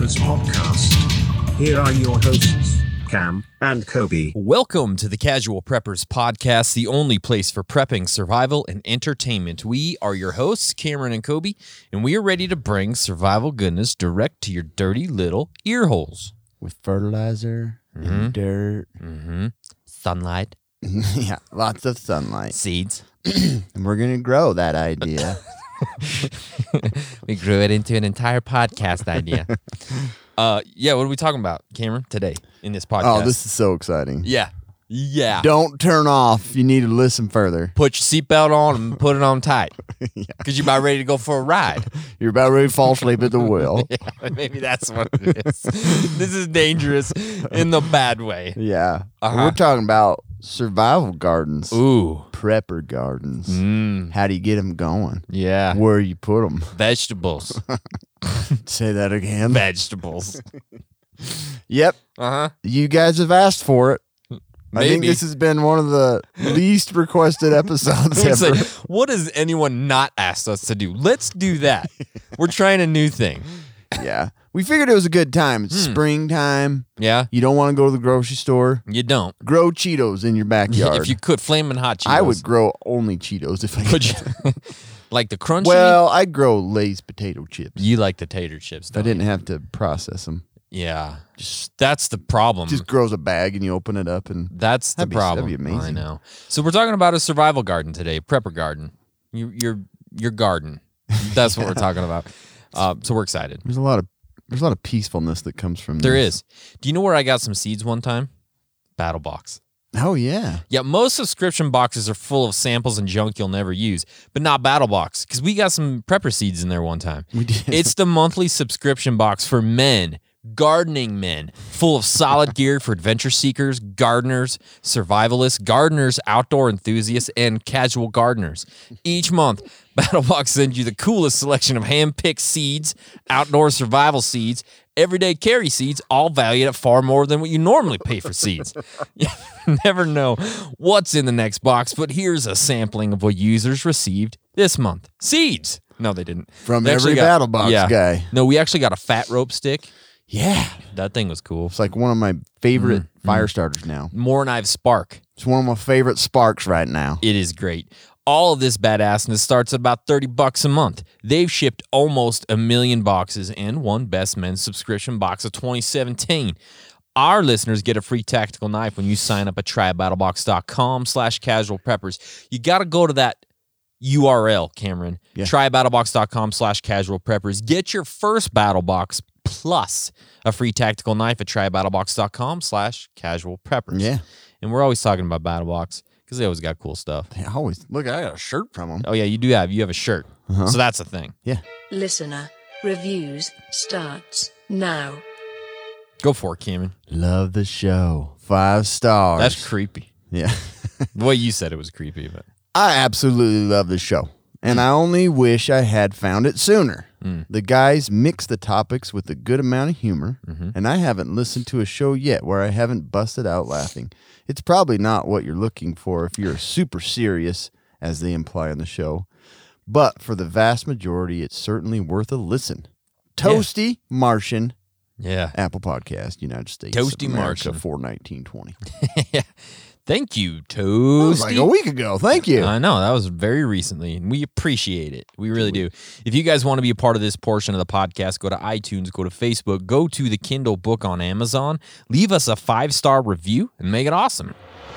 Preppers Podcast. Here are your hosts, Cam and Kobe. Welcome to the Casual Preppers Podcast, the only place for prepping, survival, and entertainment. We are your hosts, Cameron and Kobe, and we are ready to bring survival goodness direct to your dirty little ear holes. With fertilizer and dirt. Sunlight, Yeah, lots of sunlight. seeds. And we're going to grow that idea. We grew it into an entire podcast idea. Yeah, what are we talking about, Cameron, today in this podcast? Oh, this is so exciting. Yeah. Don't turn off. You need to listen further. Put your seatbelt on and put it on tight. Because you're about ready to go for a ride. You're about ready to fall asleep at the wheel. Yeah, maybe that's what it is. This is dangerous in the bad way. Yeah. Uh-huh. We're talking about survival gardens. Ooh. Prepper gardens. Mm, How do you get them going? yeah. Where you put them? Vegetables. Say that again. Vegetables. Yep. Uh-huh. You guys have asked for it. I think Maybe. this has been one of the least requested episodes It's ever. like, what has anyone not asked us to do? Let's do that. We're trying a new thing. Yeah. We figured it was a good time. It's springtime. Yeah? You don't want to go to the grocery store. You don't. Grow Cheetos in your backyard. If you could, Flamin' Hot Cheetos. I would grow only Cheetos if I Would could. you? Like the crunchy? Well, I'd grow Lay's potato chips. You like the tater chips, If I don't you? didn't have to process them. Yeah. That's the problem. Just grows a bag and you open it up and That's the That'd be problem. amazing. I know. So we're talking about a survival garden today, prepper garden. Your garden. That's what we're talking about. So we're excited. there's a lot of peacefulness that comes from There this. is. Do you know where I got some seeds one time? Battle Box. Oh yeah. Yeah, most subscription boxes are full of samples and junk you'll never use, but not Battle Box, because we got some prepper seeds in there one time. We did. It's the monthly subscription box for men, gardening men, full of solid gear for adventure seekers, gardeners, survivalists, gardeners, outdoor enthusiasts, and casual gardeners. Each month, BattleBox sends you the coolest selection of hand-picked seeds, outdoor survival seeds, everyday carry seeds, all valued at far more than what you normally pay for seeds. You never know what's in the next box, but here's a sampling of what users received this month. Seeds! No, they didn't. From They actually every Battle Box guy. No, we actually got a fat rope stick. Yeah. That thing was cool. It's like one of my favorite fire starters now. More Knives Spark. It's one of my favorite sparks right now. It is great. All of this badassness starts at about $30 a month. They've shipped almost 1 million boxes and won Best Men's Subscription Box of 2017. Our listeners get a free tactical knife when you sign up at trybattlebox.com/casualpreppers. You got to go to that URL, Cameron. Yeah. Trybattlebox.com/casualpreppers. Get your first battle box plus a free tactical knife at trybattlebox.com/casualpreppers. Yeah. And we're always talking about BattleBox because they always got cool stuff. I always look. I got a shirt from them. Oh, yeah, you do have. You have a shirt. So that's a thing. Yeah. Listener reviews starts now. Go for it, Cameron. Love the show. 5 stars. That's creepy. Yeah. The way you said it was creepy, but I absolutely love the show. And I only wish I had found it sooner. The guys mix the topics with a good amount of humor, and I haven't listened to a show yet where I haven't busted out laughing. It's probably not what you're looking for if you're super serious, as they imply on the show. But for the vast majority, it's certainly worth a listen. Toasty Martian, yeah. Apple Podcast, United States. Toasty of America, Martian. 4/19/20. Thank you, That was like Toasty. a week ago. Thank you. I know, that was very recently, and we appreciate it. We really do. If you guys want to be a part of this portion of the podcast, go to iTunes, go to Facebook, go to the Kindle book on Amazon, leave us a 5-star review, and make it awesome.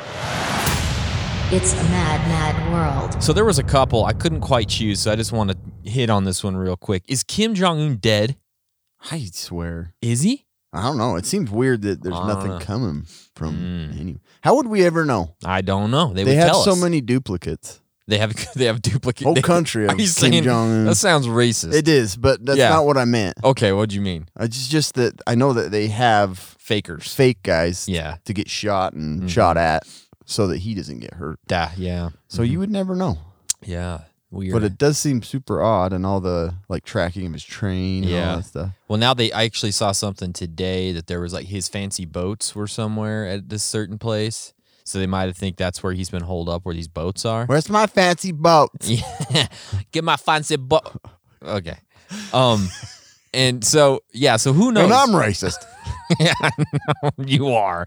It's a mad, mad world. So there was a couple. I couldn't quite choose, so I just want to hit on this one real quick. Is Kim Jong-un dead? I swear. Is he? I don't know. It seems weird that there's I don't nothing know. coming from any. How would we ever know? I don't know. They They would have tell so us. many duplicates. They have duplicate. Whole country of Are you Kim saying Jong-un. that sounds racist? It is, but that's Yeah. not what I meant. Okay, what'd you mean? It's just that I know that they have Fakers. fake guys Yeah. to get shot and shot at so that he doesn't get hurt. Yeah. So you would never know. Yeah. Weird. But it does seem super odd and all the like tracking of his train and all that stuff. Well, now I actually saw something today that there was like his fancy boats were somewhere at this certain place. So they might have think that's where he's been holed up, where these boats are. Where's my fancy boat? Yeah. Get my fancy boat. Okay. And so who knows? And I'm racist. Yeah, I know, you are.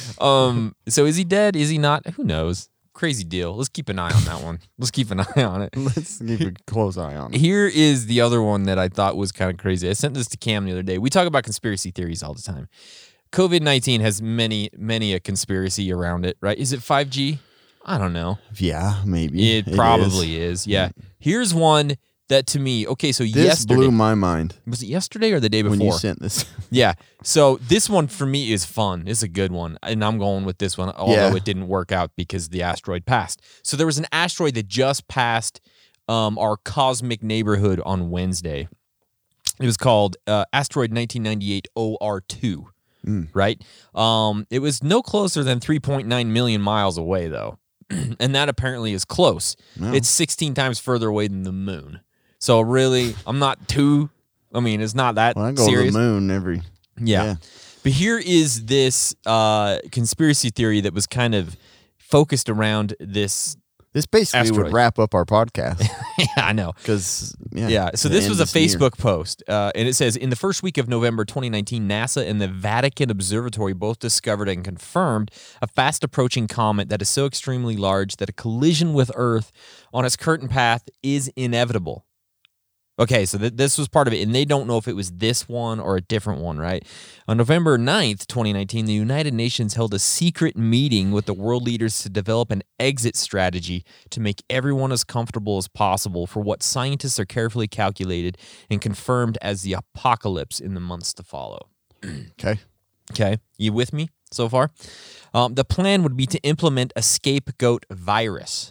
So is he dead? Is he not? Who knows? Crazy deal. Let's keep an eye on that one. Let's keep an eye on it. Let's keep a close eye on it. Here is the other one that I thought was kind of crazy. I sent this to Cam the other day. We talk about conspiracy theories all the time. COVID-19 has many a conspiracy around it, right? Is it 5G? I don't know. Yeah, maybe. It probably is. Yeah. Here's one that to me, okay, so This yesterday. blew my mind Was it yesterday or the day before? when you sent this. Yeah. So this one for me is fun. It's a good one. And I'm going with this one, although it didn't work out because the asteroid passed. So there was an asteroid that just passed our cosmic neighborhood on Wednesday. It was called Asteroid 1998 OR2, right? It was no closer than 3.9 million miles away, though. And that apparently is close. No. It's 16 times further away than the moon. So really, I'm not too... I mean, it's not that Well, I go serious. to the moon every... Yeah. But here is this conspiracy theory that was kind of focused around this. This basically Asteroid. would wrap up our podcast. Yeah, I know. Because, Yeah. So this was a Facebook post, and it says, in the first week of November 2019, NASA and the Vatican Observatory both discovered and confirmed a fast approaching comet that is so extremely large that a collision with Earth on its current path is inevitable. Okay, so this was part of it, and they don't know if it was this one or a different one, right? On November 9th, 2019, the United Nations held a secret meeting with the world leaders to develop an exit strategy to make everyone as comfortable as possible for what scientists are carefully calculated and confirmed as the apocalypse in the months to follow. Okay. Okay, you with me so far? The plan would be to implement a scapegoat virus.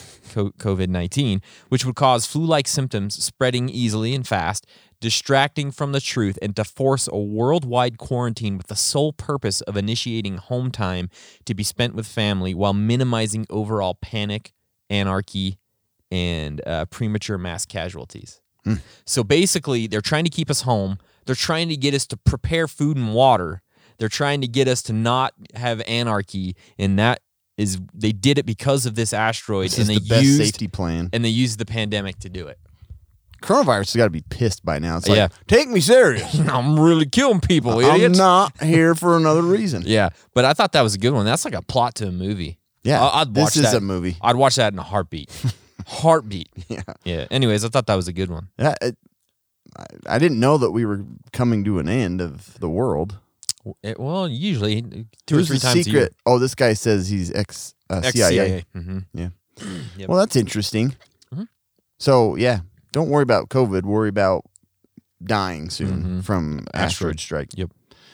COVID-19, which would cause flu-like symptoms spreading easily and fast, distracting from the truth, and to force a worldwide quarantine with the sole purpose of initiating home time to be spent with family while minimizing overall panic, anarchy, and premature mass casualties. So basically, they're trying to keep us home. They're trying to get us to prepare food and water. They're trying to get us to not have anarchy, and that is they did it because of this asteroid, This and is they the best used safety plan. and they used the pandemic to do it. Coronavirus has got to be pissed by now. It's like, Yeah. take me serious. I'm really killing people, I'm idiots. not here for another reason. Yeah, but I thought that was a good one. That's like a plot to a movie. Yeah, I'd watch this is that. a movie. I'd watch that in a heartbeat. Heartbeat. Yeah. Yeah. Anyways, I thought that was a good one. Yeah, I didn't know that we were coming to an end of the world. Well, usually 2 or Who's 3 the times a year. secret? Oh, this guy says he's CIA. CIA. Mm-hmm. Yeah. Yep. Well, that's interesting. Mhm. So, yeah, don't worry about COVID. Worry about dying soon Mhm. from asteroid strike. Yep.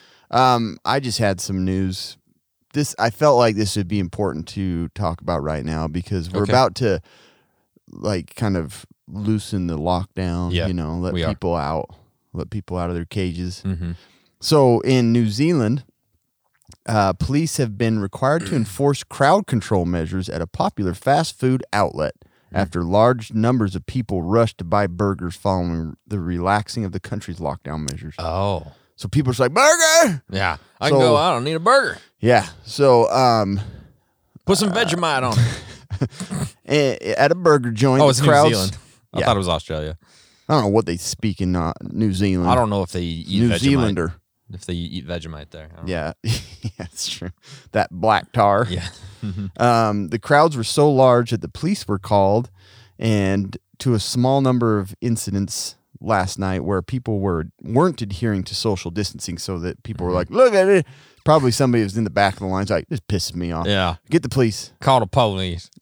I just had some news. I felt like this would be important to talk about right now because we're Okay. about to, like, kind of loosen the lockdown. Yeah, let we are. people out of their cages. Mm-hmm. So in New Zealand, police have been required to enforce crowd control measures at a popular fast food outlet after large numbers of people rushed to buy burgers following the relaxing of the country's lockdown measures. Oh. So people are just like, burger! Yeah. I So- can go, I don't need a burger. Yeah. So Put some Vegemite on it. at a burger joint, Oh, the it's crowds, New Zealand. I Yeah. thought it was Australia. I don't know what they speak in New Zealand. I don't know if they eat New Vegemite. Zealander. If they eat Vegemite there. I don't know. Yeah. Yeah, that's true. That black tar. Yeah. The crowds were so large that the police were called, and to a small number of incidents last night where people weren't adhering to social distancing, so that people were like, look at it. Probably somebody was in the back of the lines like, this pisses me off. Yeah. Get the police. Call the police.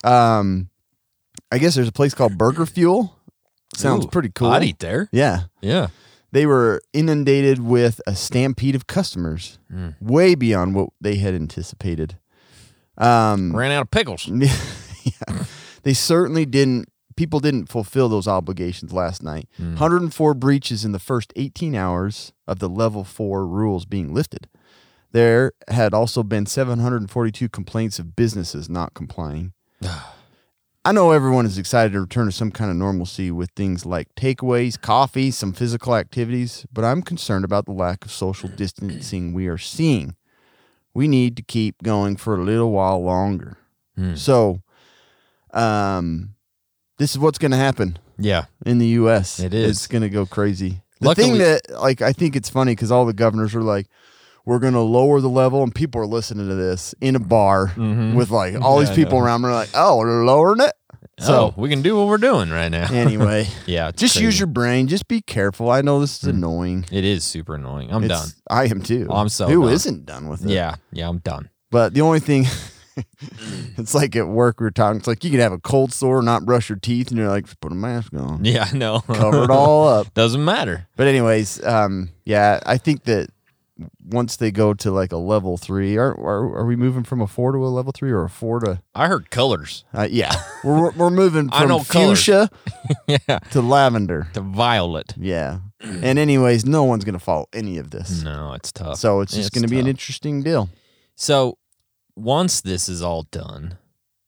I guess there's a place called Burger Fuel. Sounds Ooh, pretty cool. I'd eat there. Yeah. Yeah. They were inundated with a stampede of customers, way beyond what they had anticipated. Ran out of pickles. Yeah. They certainly didn't. People didn't fulfill those obligations last night. 104 breaches in the first 18 hours of the level 4 rules being lifted. There had also been 742 complaints of businesses not complying. I know everyone is excited to return to some kind of normalcy with things like takeaways, coffee, some physical activities, but I'm concerned about the lack of social distancing we are seeing. We need to keep going for a little while longer. So, this is what's going to happen Yeah. in the U.S. It is. It's going to go crazy. The Luckily- thing that, like, I think it's funny because all the governors are like, we're going to lower the level, and people are listening to this in a bar with, like, all these I people know. around. We're like, oh, we're lowering it? So we can do what we're doing right now. Anyway, Yeah, it's just use crazy. your brain. Just be careful. I know this is annoying. It is super annoying. I'm done. I am too. Oh, I'm so Who done. not done with it? Yeah, I'm done. But the only thing, it's like at work we were talking. It's like you could have a cold sore, not brush your teeth, and you're like, put a mask on, Yeah, I know. cover it all up. Doesn't matter. But anyways, yeah, I think that once they go to like a level 3, are we moving from a 4 to a level 3 or a 4 to? I heard colors. Yeah, we're moving I from know colors. fuchsia Yeah, to lavender. to violet. Yeah, and anyways, no one's gonna follow any of this, No, it's tough. so it's just gonna be an tough. interesting deal. So once this is all done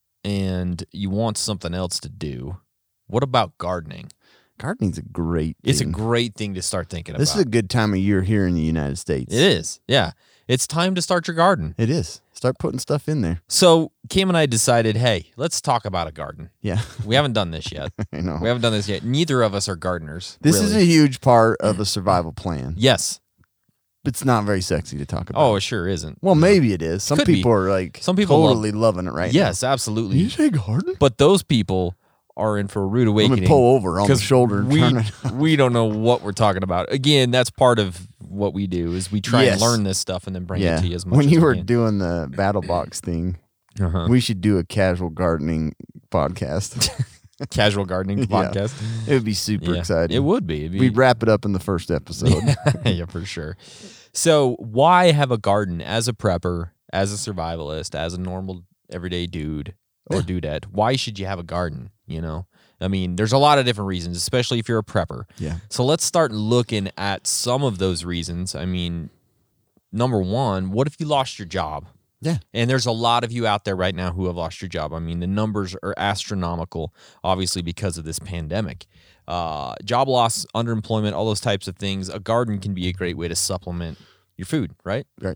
and you want something else to do, what about gardening? Gardening's a great. It's a thing. great thing to start thinking This about. is a good time of year here in the United States. It is. Yeah. It's time to start your garden. It is. Start putting stuff in there. So Cam and I decided, hey, let's talk about a garden. Yeah, We haven't done this yet. I know. We haven't done this yet. Neither of us are gardeners. This is really. a huge part of a survival plan. Yes. It's not very sexy to talk about. Oh, it sure isn't. Well, maybe it is. Some Could be. people are like Some people totally loving it right Yes, now. absolutely. Did you say garden? But those people are in for a rude Let awakening. me pull over on the 'cause shoulder and we, turn it. we don't know what we're talking about. Again, that's part of what we do is we try Yes. and learn this stuff and then bring it to you as much When as you we were can. doing the battle box thing, Uh-huh. we should do a casual gardening podcast. Casual gardening Yeah. podcast. It would be super Yeah, exciting. It would be. It'd be We'd wrap it up in the first episode. yeah, for sure. So why have a garden as a prepper, as a survivalist, as a normal everyday dude or dudette? Why should you have a garden? You know, I mean, there's a lot of different reasons, especially if you're a prepper. Yeah. So let's start looking at some of those reasons. I mean, number one, what if you lost your job? Yeah. And there's a lot of you out there right now who have lost your job. I mean, the numbers are astronomical, obviously, because of this pandemic. Job loss, underemployment, all those types of things. A garden can be a great way to supplement your food, right? Right.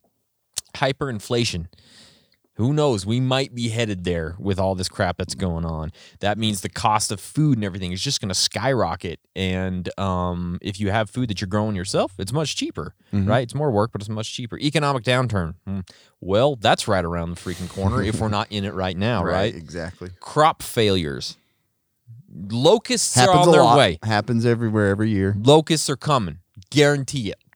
Hyperinflation. Who knows? We might be headed there with all this crap that's going on. That means the cost of food and everything is just going to skyrocket. And if you have food that you're growing yourself, it's much cheaper, right? It's more work, but it's much cheaper. Economic downturn. Well, that's right around the freaking corner if we're not in it right now, right? Exactly. Crop failures. Locusts are Happens on a their lot. way. Happens everywhere, every year. Locusts are coming. Guarantee it.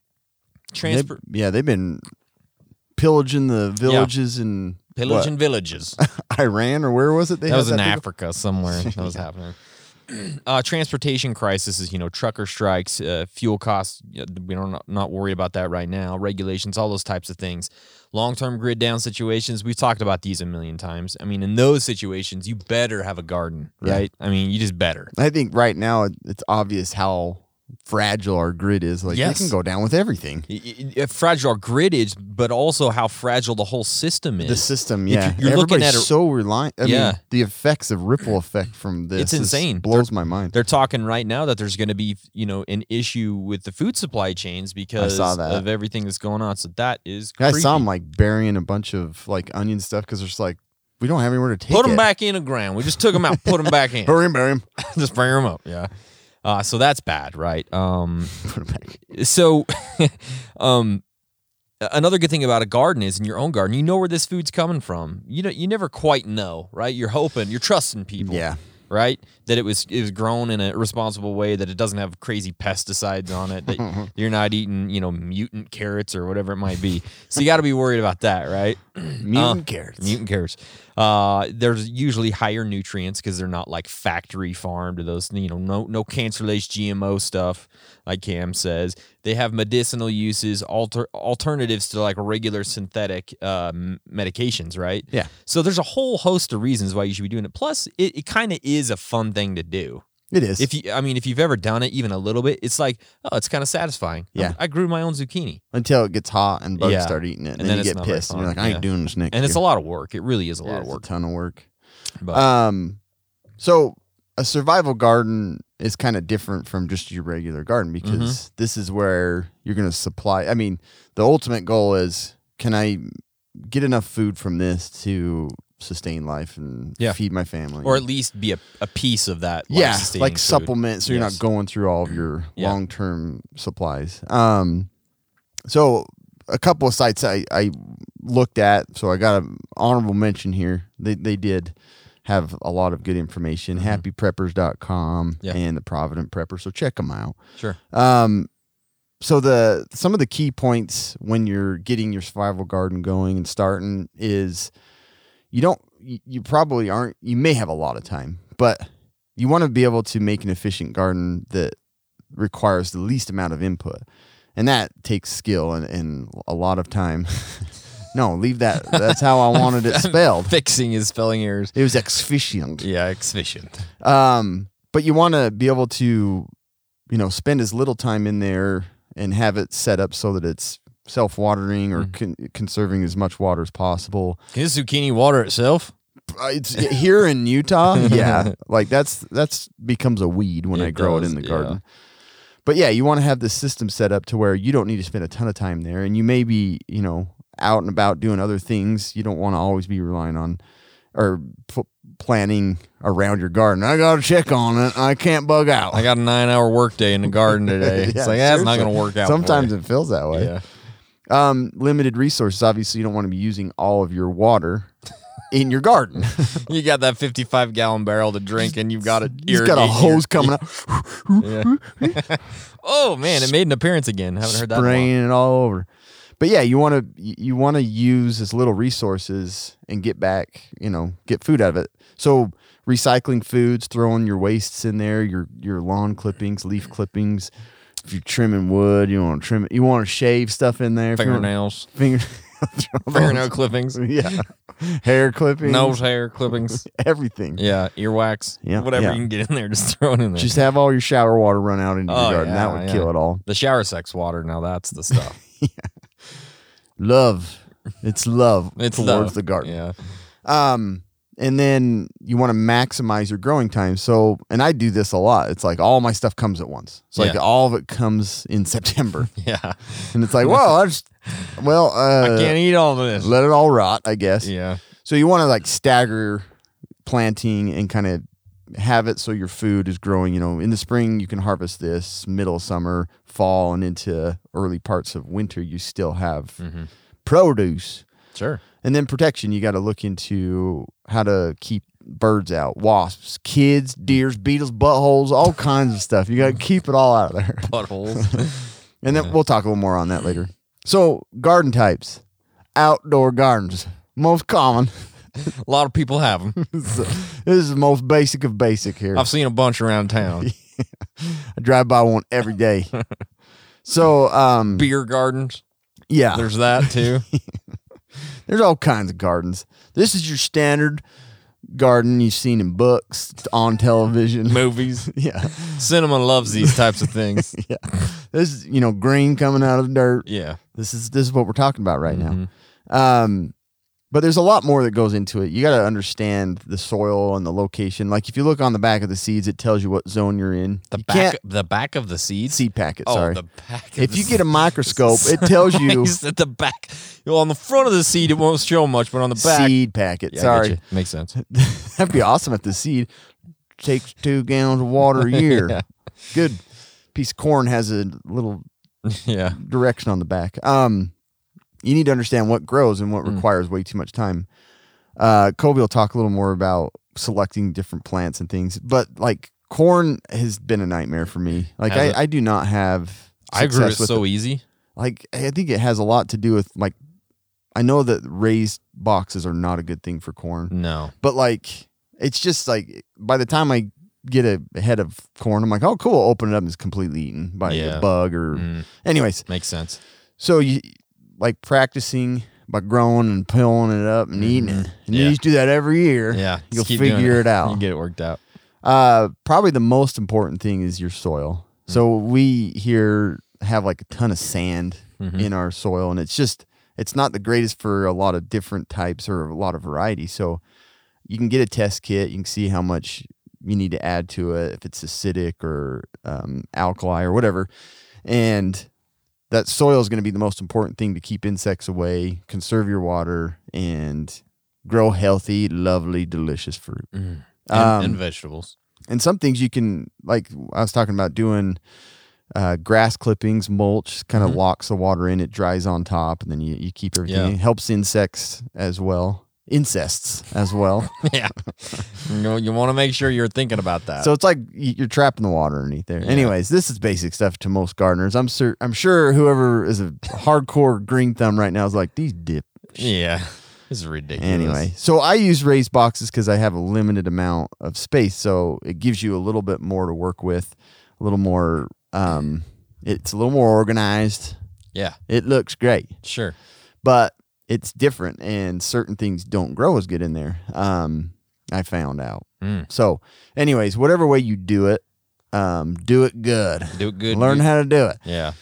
They've been pillaging the villages in Pillaging villages. Iran, or where was it? They That had was in big- Africa somewhere. That was happening. Transportation crisis is, trucker strikes, fuel costs. We don't not worry about that right now. Regulations, all those types of things. Long-term grid down situations. We've talked about these a million times. I mean, in those situations, you better have a garden, right? I mean, you just better. I think right now it's obvious how fragile our grid is. Like, Yes. it can go down with everything. Fragile grid is, but also how fragile the whole system is. The system, If yeah. you're looking Everybody's at it- so reliant. I Yeah. mean, the effects of ripple effect from this It's insane. blows my mind. They're talking right now that there's going to be, an issue with the food supply chains because saw that. of everything that's going on. So that is I creepy. saw them like burying a bunch of like onion stuff because there's like, we don't have anywhere to take Put it. them back in the ground. We just took them out, put them back in. Bury them. Just bring them up. Yeah. So that's bad, right? Put 'em back. So, another good thing about a garden is in your own garden, you know where this food's coming from. You never quite know, right? You're hoping, you're trusting people. Yeah. Right? That it was grown in a responsible way, that it doesn't have crazy pesticides on it, that you're not eating, mutant carrots or whatever it might be. So you got to be worried about that, right? Mutant carrots. Mutant carrots. There's usually higher nutrients because they're not like factory farmed or those, no cancer-laced GMO stuff, like Cam says. They have medicinal uses, alternatives to like regular synthetic medications, right? Yeah. So there's a whole host of reasons why you should be doing it. Plus, it kind of is a fun thing to do. It is. If you've ever done it even a little bit, it's like, oh, it's kind of satisfying. Yeah. I grew my own zucchini. Until it gets hot and bugs Yeah. start eating it. And, And then then you it's get not very pissed and you're fun. like, I ain't Yeah. doing this next And it's a year. lot of work. It really is a lot of It's work. a ton of work. But So a survival garden is kind of different from just your regular garden because Mm-hmm. this is where you're going to supply. I mean, the ultimate goal is, can I get enough food from this to sustain life and Yeah. feed my family. Or at least be a piece of that. yeah, life-sustaining like food. supplements, so you're Yes. not going through all of your Yeah. long-term supplies. So a couple of sites I looked at, so I got an honorable mention here. They did have a lot of good information. HappyPreppers.com Yeah. and the Provident Prepper, so check them out. Sure. So some of the key points when you're getting your survival garden going and starting is you probably aren't, you may have a lot of time, but you want to be able to make an efficient garden that requires the least amount of input. And that takes skill and a lot of time. No, leave that. That's how I wanted it spelled. Fixing his spelling errors. It was efficient. Yeah, efficient. But you want to be able to, spend as little time in there and have it set up so that it's self-watering or conserving as much water as possible. Can this zucchini water itself? It's here in Utah. Yeah. Like that's becomes a weed when It I grow does, it in the yeah. garden. But yeah, you want to have this system set up to where you don't need to spend a ton of time there, and you may be, out and about doing other things. You don't want to always be relying on or planning around your garden. I got to check on it. I can't bug out. I got a 9-hour workday in the garden today. It's Yeah, like, that's not seriously. going to work out. Sometimes for it feels that way. you. Yeah. Limited resources. Obviously, you don't want to be using all of your water in your garden. You got that 55-gallon barrel to drink, and you've got it. You've got a hose coming out, Yeah. Oh man, it made an appearance again. Haven't heard that. In a while. spraying it all over. But yeah, you want to use as little resources and get back, get food out of it. So recycling foods, throwing your wastes in there, your lawn clippings, leaf clippings. If you're trimming wood, you want to trim it. You want to shave stuff in there. If you want- Fingernails, Fingernail fingernail clippings, Yeah. Hair clippings. nose hair clippings. Everything. Yeah, earwax. Yeah, whatever yeah. you can get in there, just throw it in there. Just have all your shower water run out into Oh, your garden. yeah, That would yeah. kill it all. The shower sex water. Now that's the stuff. Love. It's love It's towards love. the garden. Yeah. And then you want to maximize your growing time. So, and I do this a lot. It's like all my stuff comes at once. It's like Yeah. all of it comes in September. Yeah. And it's like, well, I Can't eat all of this. let it all rot, I guess. Yeah. So you want to like stagger planting and kind of have it so your food is growing. In the spring, you can harvest this, middle of summer, fall, and into early parts of winter, you still have produce. Sure. And then protection, you got to look into how to keep birds out, wasps, kids, deers, beetles, buttholes, all kinds of stuff. You got to keep it all out of there. Buttholes. And then we'll talk a little more on that later. So, garden types, outdoor gardens, most common. A lot of people have them. This is the most basic of basic here. I've seen a bunch around town. I drive by one every day. So, Beer gardens. yeah, There's that too. there's all kinds of gardens. This is your standard garden you've seen in books, on television. Movies. Yeah. Cinema loves these types of things. Yeah. This is, green coming out of the dirt. Yeah. This is what we're talking about right now. But there's a lot more that goes into it. You got to understand the soil and the location. Like if you look on the back of the seeds, it tells you what zone you're in. The You back, can't- the back of the seeds. seed packet, Oh, sorry. the back. Of If the you get a seed. microscope, it tells you Christ, at the back. On the front of the seed, it won't show much, but on the back, seed packet. Yeah, I Sorry. get you. Makes sense. That'd be awesome if the seed takes 2 gallons of water a year. Yeah. Good piece of corn has a little Yeah. direction on the back. You need to understand what grows and what requires way too much time. Kobe will talk a little more about selecting different plants and things, but like corn has been a nightmare for me. Like Has it? I do not have I grew it success with so easy. Like I think it has a lot to do with like I know that raised boxes are not a good thing for corn, No. but like it's just like by the time I get a head of corn, I'm like, oh cool, open it up and it's completely eaten by Yeah. a bug or anyways. Makes sense. So you like practicing by growing and pulling it up and eating it. And you Yeah. just do that every year. Yeah. You'll just keep doing figure it You out. get it worked out. Probably the most important thing is your soil. So we here have like a ton of sand in our soil, and it's not the greatest for a lot of different types or a lot of variety. So you can get a test kit. You can see how much you need to add to it, if it's acidic or alkali or whatever. And that soil is going to be the most important thing to keep insects away, conserve your water, and grow healthy, lovely, delicious fruit. And vegetables. And some things you can, like I was talking about doing grass clippings, mulch, kind of locks the water in, it dries on top, and then you keep everything. It helps insects as well. Yeah. You want to make sure you're thinking about that. So it's like you're trapping the water underneath there. Yeah. Anyways, this is basic stuff to most gardeners. I'm sure whoever is a hardcore green thumb right now is like, these dip. Yeah. This is ridiculous. Anyway, so I use raised boxes because I have a limited amount of space. So it gives you a little bit more to work with, a little more, it's a little more organized. Yeah. It looks great, Sure. but it's different and certain things don't grow as good in there. I found out. So anyways, whatever way you do it good. Do it good. Learn how to do it. Yeah.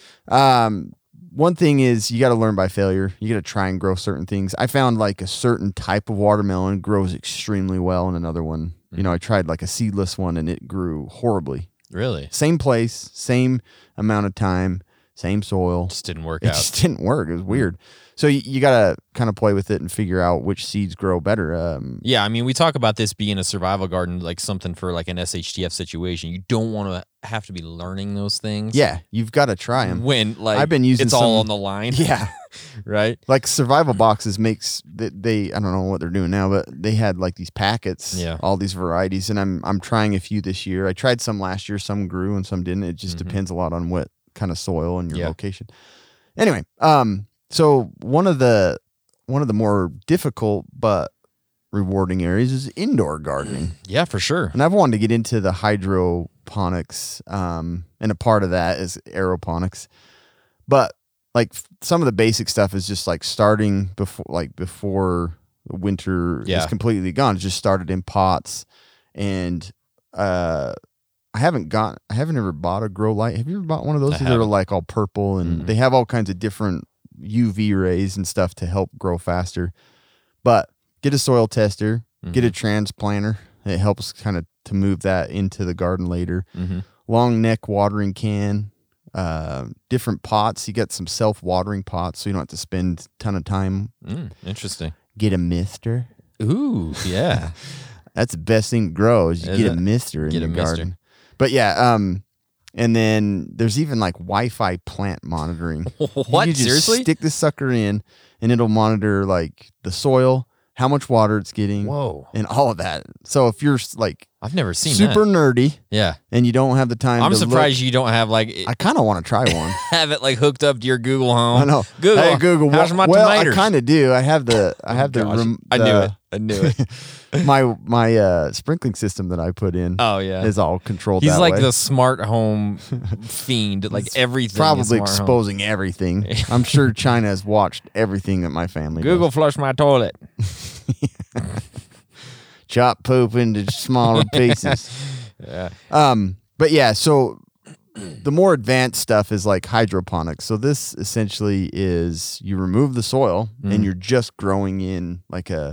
One thing is you got to learn by failure. You got to try and grow certain things. I found like a certain type of watermelon grows extremely well, and another one, I tried like a seedless one and it grew horribly. Really? Same place, same amount of time, same soil. Just didn't work It out. just didn't work. It was weird. So you got to kind of play with it and figure out which seeds grow better. Yeah, I mean, we talk about this being a survival garden, like something for like an SHTF situation. You don't want to have to be learning those things. Yeah, you've got to try them. When like I've been using it's all on the line. Yeah. Right? Like survival boxes makes they I don't know what they're doing now, but they had like these packets, all these varieties, and I'm trying a few this year. I tried some last year, some grew and some didn't. It just depends a lot on what kind of soil and your location. Anyway, so one of the more difficult but rewarding areas is indoor gardening. Yeah, for sure. And I've wanted to get into the hydroponics, and a part of that is aeroponics. But like some of the basic stuff is just like starting before winter is completely gone. It's just started in pots, and I haven't ever bought a grow light. Have you ever bought one of those? They're like all purple, and they have all kinds of different UV rays and stuff to help grow faster. But get a soil tester, get a transplanter. It helps kind of to move that into the garden later. Long neck watering can, different pots. You got some self-watering pots, so you don't have to spend a ton of time. Interesting. Get a mister. Ooh, yeah. That's the best thing to grow is you get a mister in your garden. But yeah, and then there's even like Wi-Fi plant monitoring. What? You just Seriously? stick this sucker in, and it'll monitor like the soil, how much water it's getting, and all of that. So if you're like I've never seen super that. nerdy, Yeah. and you don't have the time, I'm to surprised look, you don't have like I kind of want to try one. have it like hooked up to your Google Home. I know. Google. Hey, Google. How's my well, tomatoes? I kind of do. I have the. I knew it. My sprinkling system that I put in. Oh yeah. Is all controlled. He's that like way. the smart home fiend. Like everything. Probably is smart exposing everything. I'm sure China has watched everything that my family home. Google does. flush my toilet. Chop poop into smaller pieces. Yeah. But yeah, so the more advanced stuff is like hydroponics. So this essentially is you remove the soil and you're just growing in like an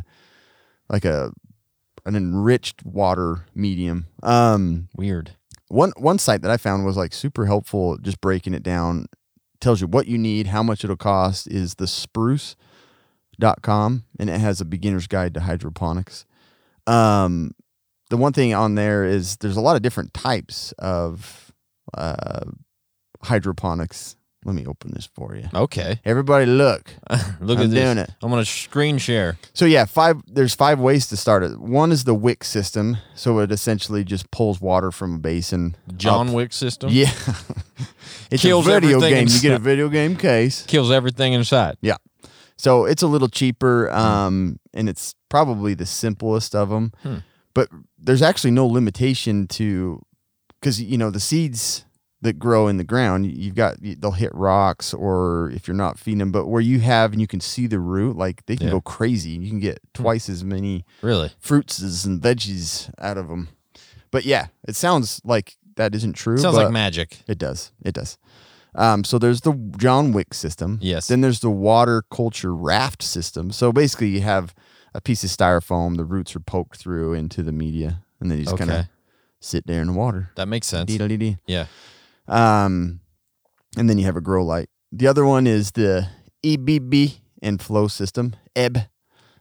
enriched water medium. Weird. One site that I found was like super helpful, just breaking it down. Tells you what you need, how much it'll cost, is the spruce.com, and it has a beginner's guide to hydroponics. The one thing on there is there's a lot of different types of hydroponics. Let me open this for you. Okay. Everybody look. Look I'm at this. doing it. I'm gonna screen share. So yeah, there's 5 ways to start it. One is the Wick system. So it essentially just pulls water from a basin. John up. Wick system. Yeah. It's Kills a video everything game. You get a inside. video game case. Kills everything inside. Yeah. So it's a little cheaper, and it's probably the simplest of them. But there's actually no limitation to, because the seeds that grow in the ground, they'll hit rocks, or if you're not feeding them, but where you have and you can see the root, like they can go crazy. You can get twice as many fruits and veggies out of them. But yeah, it sounds like that isn't true. Sounds but like magic. It does. It does. So there's the John Wick system. Yes. Then there's the water culture raft system. So basically you have a piece of styrofoam, the roots are poked through into the media, and then you just kind of sit there in the water. That makes sense. Dee-da-dee-dee. Yeah. And then you have a grow light. The other one is the EBB and flow system, EB.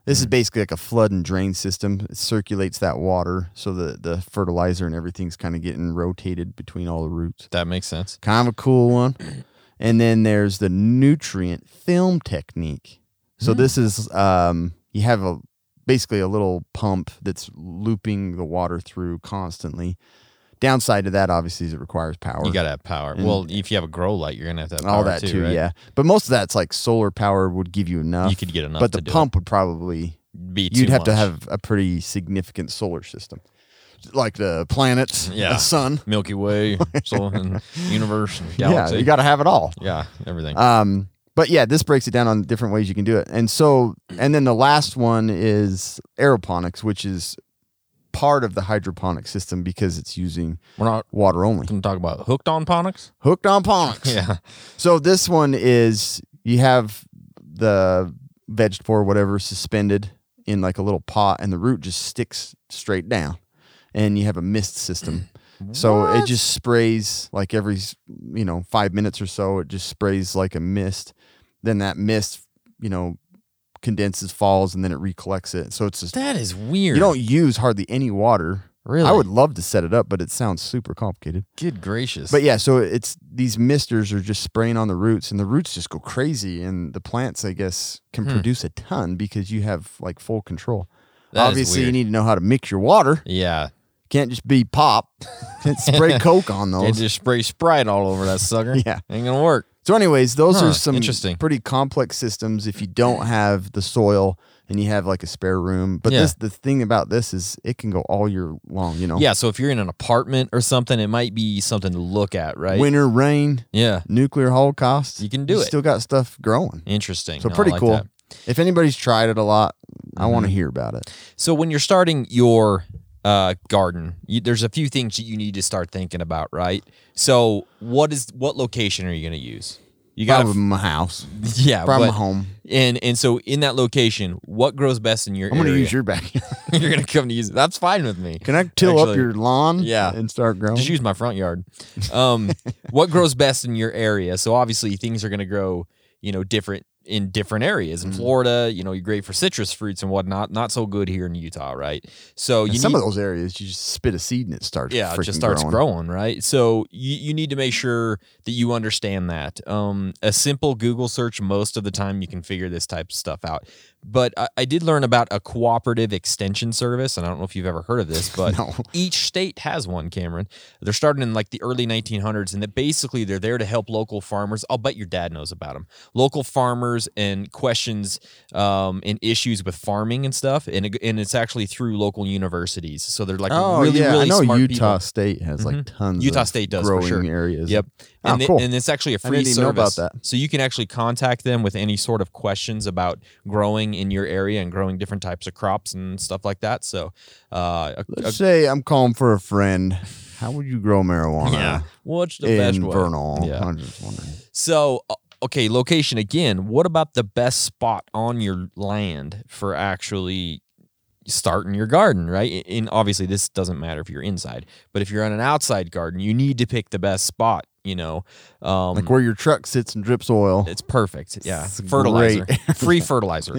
This is basically like a flood and drain system. It circulates that water so the fertilizer and everything's kind of getting rotated between all the roots. That makes sense. Kind of a cool one. And then there's the nutrient film technique. So this is you have basically a little pump that's looping the water through constantly. Downside to that, obviously, is it requires power. You got to have power. Well, if you have a grow light, you're going to have power all that too, right? yeah. But most of that's like solar power would give you enough. You could get enough but to the do pump would probably Be too you'd have to much. have a pretty significant solar system, like the planets, the sun. Milky Way, solar, and universe, and galaxy. Yeah, you got to have it all. Yeah, everything. But yeah, this breaks it down on different ways you can do it. And then the last one is aeroponics, which is part of the hydroponic system because it's using We're not water only. going to talk about hooked on ponics. Hooked on ponics. Yeah. So this one is you have the vegetable or whatever suspended in like a little pot and the root just sticks straight down and you have a mist system. So it just sprays like every 5 minutes or so, it just sprays like a mist. Then that mist, condenses, falls, and then it recollects it. So it's just That is weird. you don't use hardly any water. Really? I would love to set it up, but it sounds super complicated. Good gracious. But yeah, so it's these misters are just spraying on the roots, and the roots just go crazy, and the plants, I guess, can produce a ton because you have like full control. That is Obviously, you weird. need to know how to mix your water. Yeah. Can't just be pop. Can't spray Coke on Can't those. just spray Sprite all over that sucker. Yeah. Ain't going to work. So, anyways, those Huh, are some interesting. pretty complex systems if you don't have the soil and you have like a spare room. But Yeah. the thing about this is it can go all year long. Yeah, so if you're in an apartment or something, it might be something to look at, right? Winter, rain, Yeah. nuclear holocaust. You can do it. Still got stuff growing. Interesting. So No, I pretty like cool. that. If anybody's tried it a lot, I Mm-hmm. want to hear about it. So when you're starting your garden, there's a few things that you need to start thinking about, right? So what location are you going to use? You got Probably my house. yeah, Probably but- my home. And so in that location, what grows best in your I'm going to area? use your backyard. You're going to come to use it. That's fine with me. Can I till up Actually, your lawn yeah. and start growing? Just use my front yard. What grows best in your area? So obviously things are going to grow, different in different areas. In Florida, you're great for citrus fruits and whatnot. Not so good here in Utah, right? So In you some need, of those areas, you just spit a seed and it starts yeah, it freaking just starts growing, right? So you need to make sure that you understand that. A simple Google search, most of the time you can figure this type of stuff out. But I did learn about a cooperative extension service, and I don't know if you've ever heard of this, but No. each state has one, Cameron. They're starting in like the early 1900s, and that basically they're there to help local farmers. I'll bet your dad knows about them. Local farmers and questions and issues with farming and stuff, and it's actually through local universities. So they're like really I know smart Utah people. State has like tons Utah of State does for growing sure. areas. Yep. Oh, And, cool. and it's actually a I free didn't even know about service. that. So you can actually contact them with any sort of questions about growing in your area and growing different types of crops and stuff like that. So, Let's say I'm calling for a friend. How would you grow marijuana? yeah. What's the in best way? Vernal. Yeah. I'm just wondering. So, okay, location again. What about the best spot on your land for actually starting your garden, right? And obviously, this doesn't matter if you're inside, but if you're on an outside garden, you need to pick the best spot. Like where your truck sits and drips oil. It's perfect. Yeah. It's Fertilizer. great. Free fertilizer.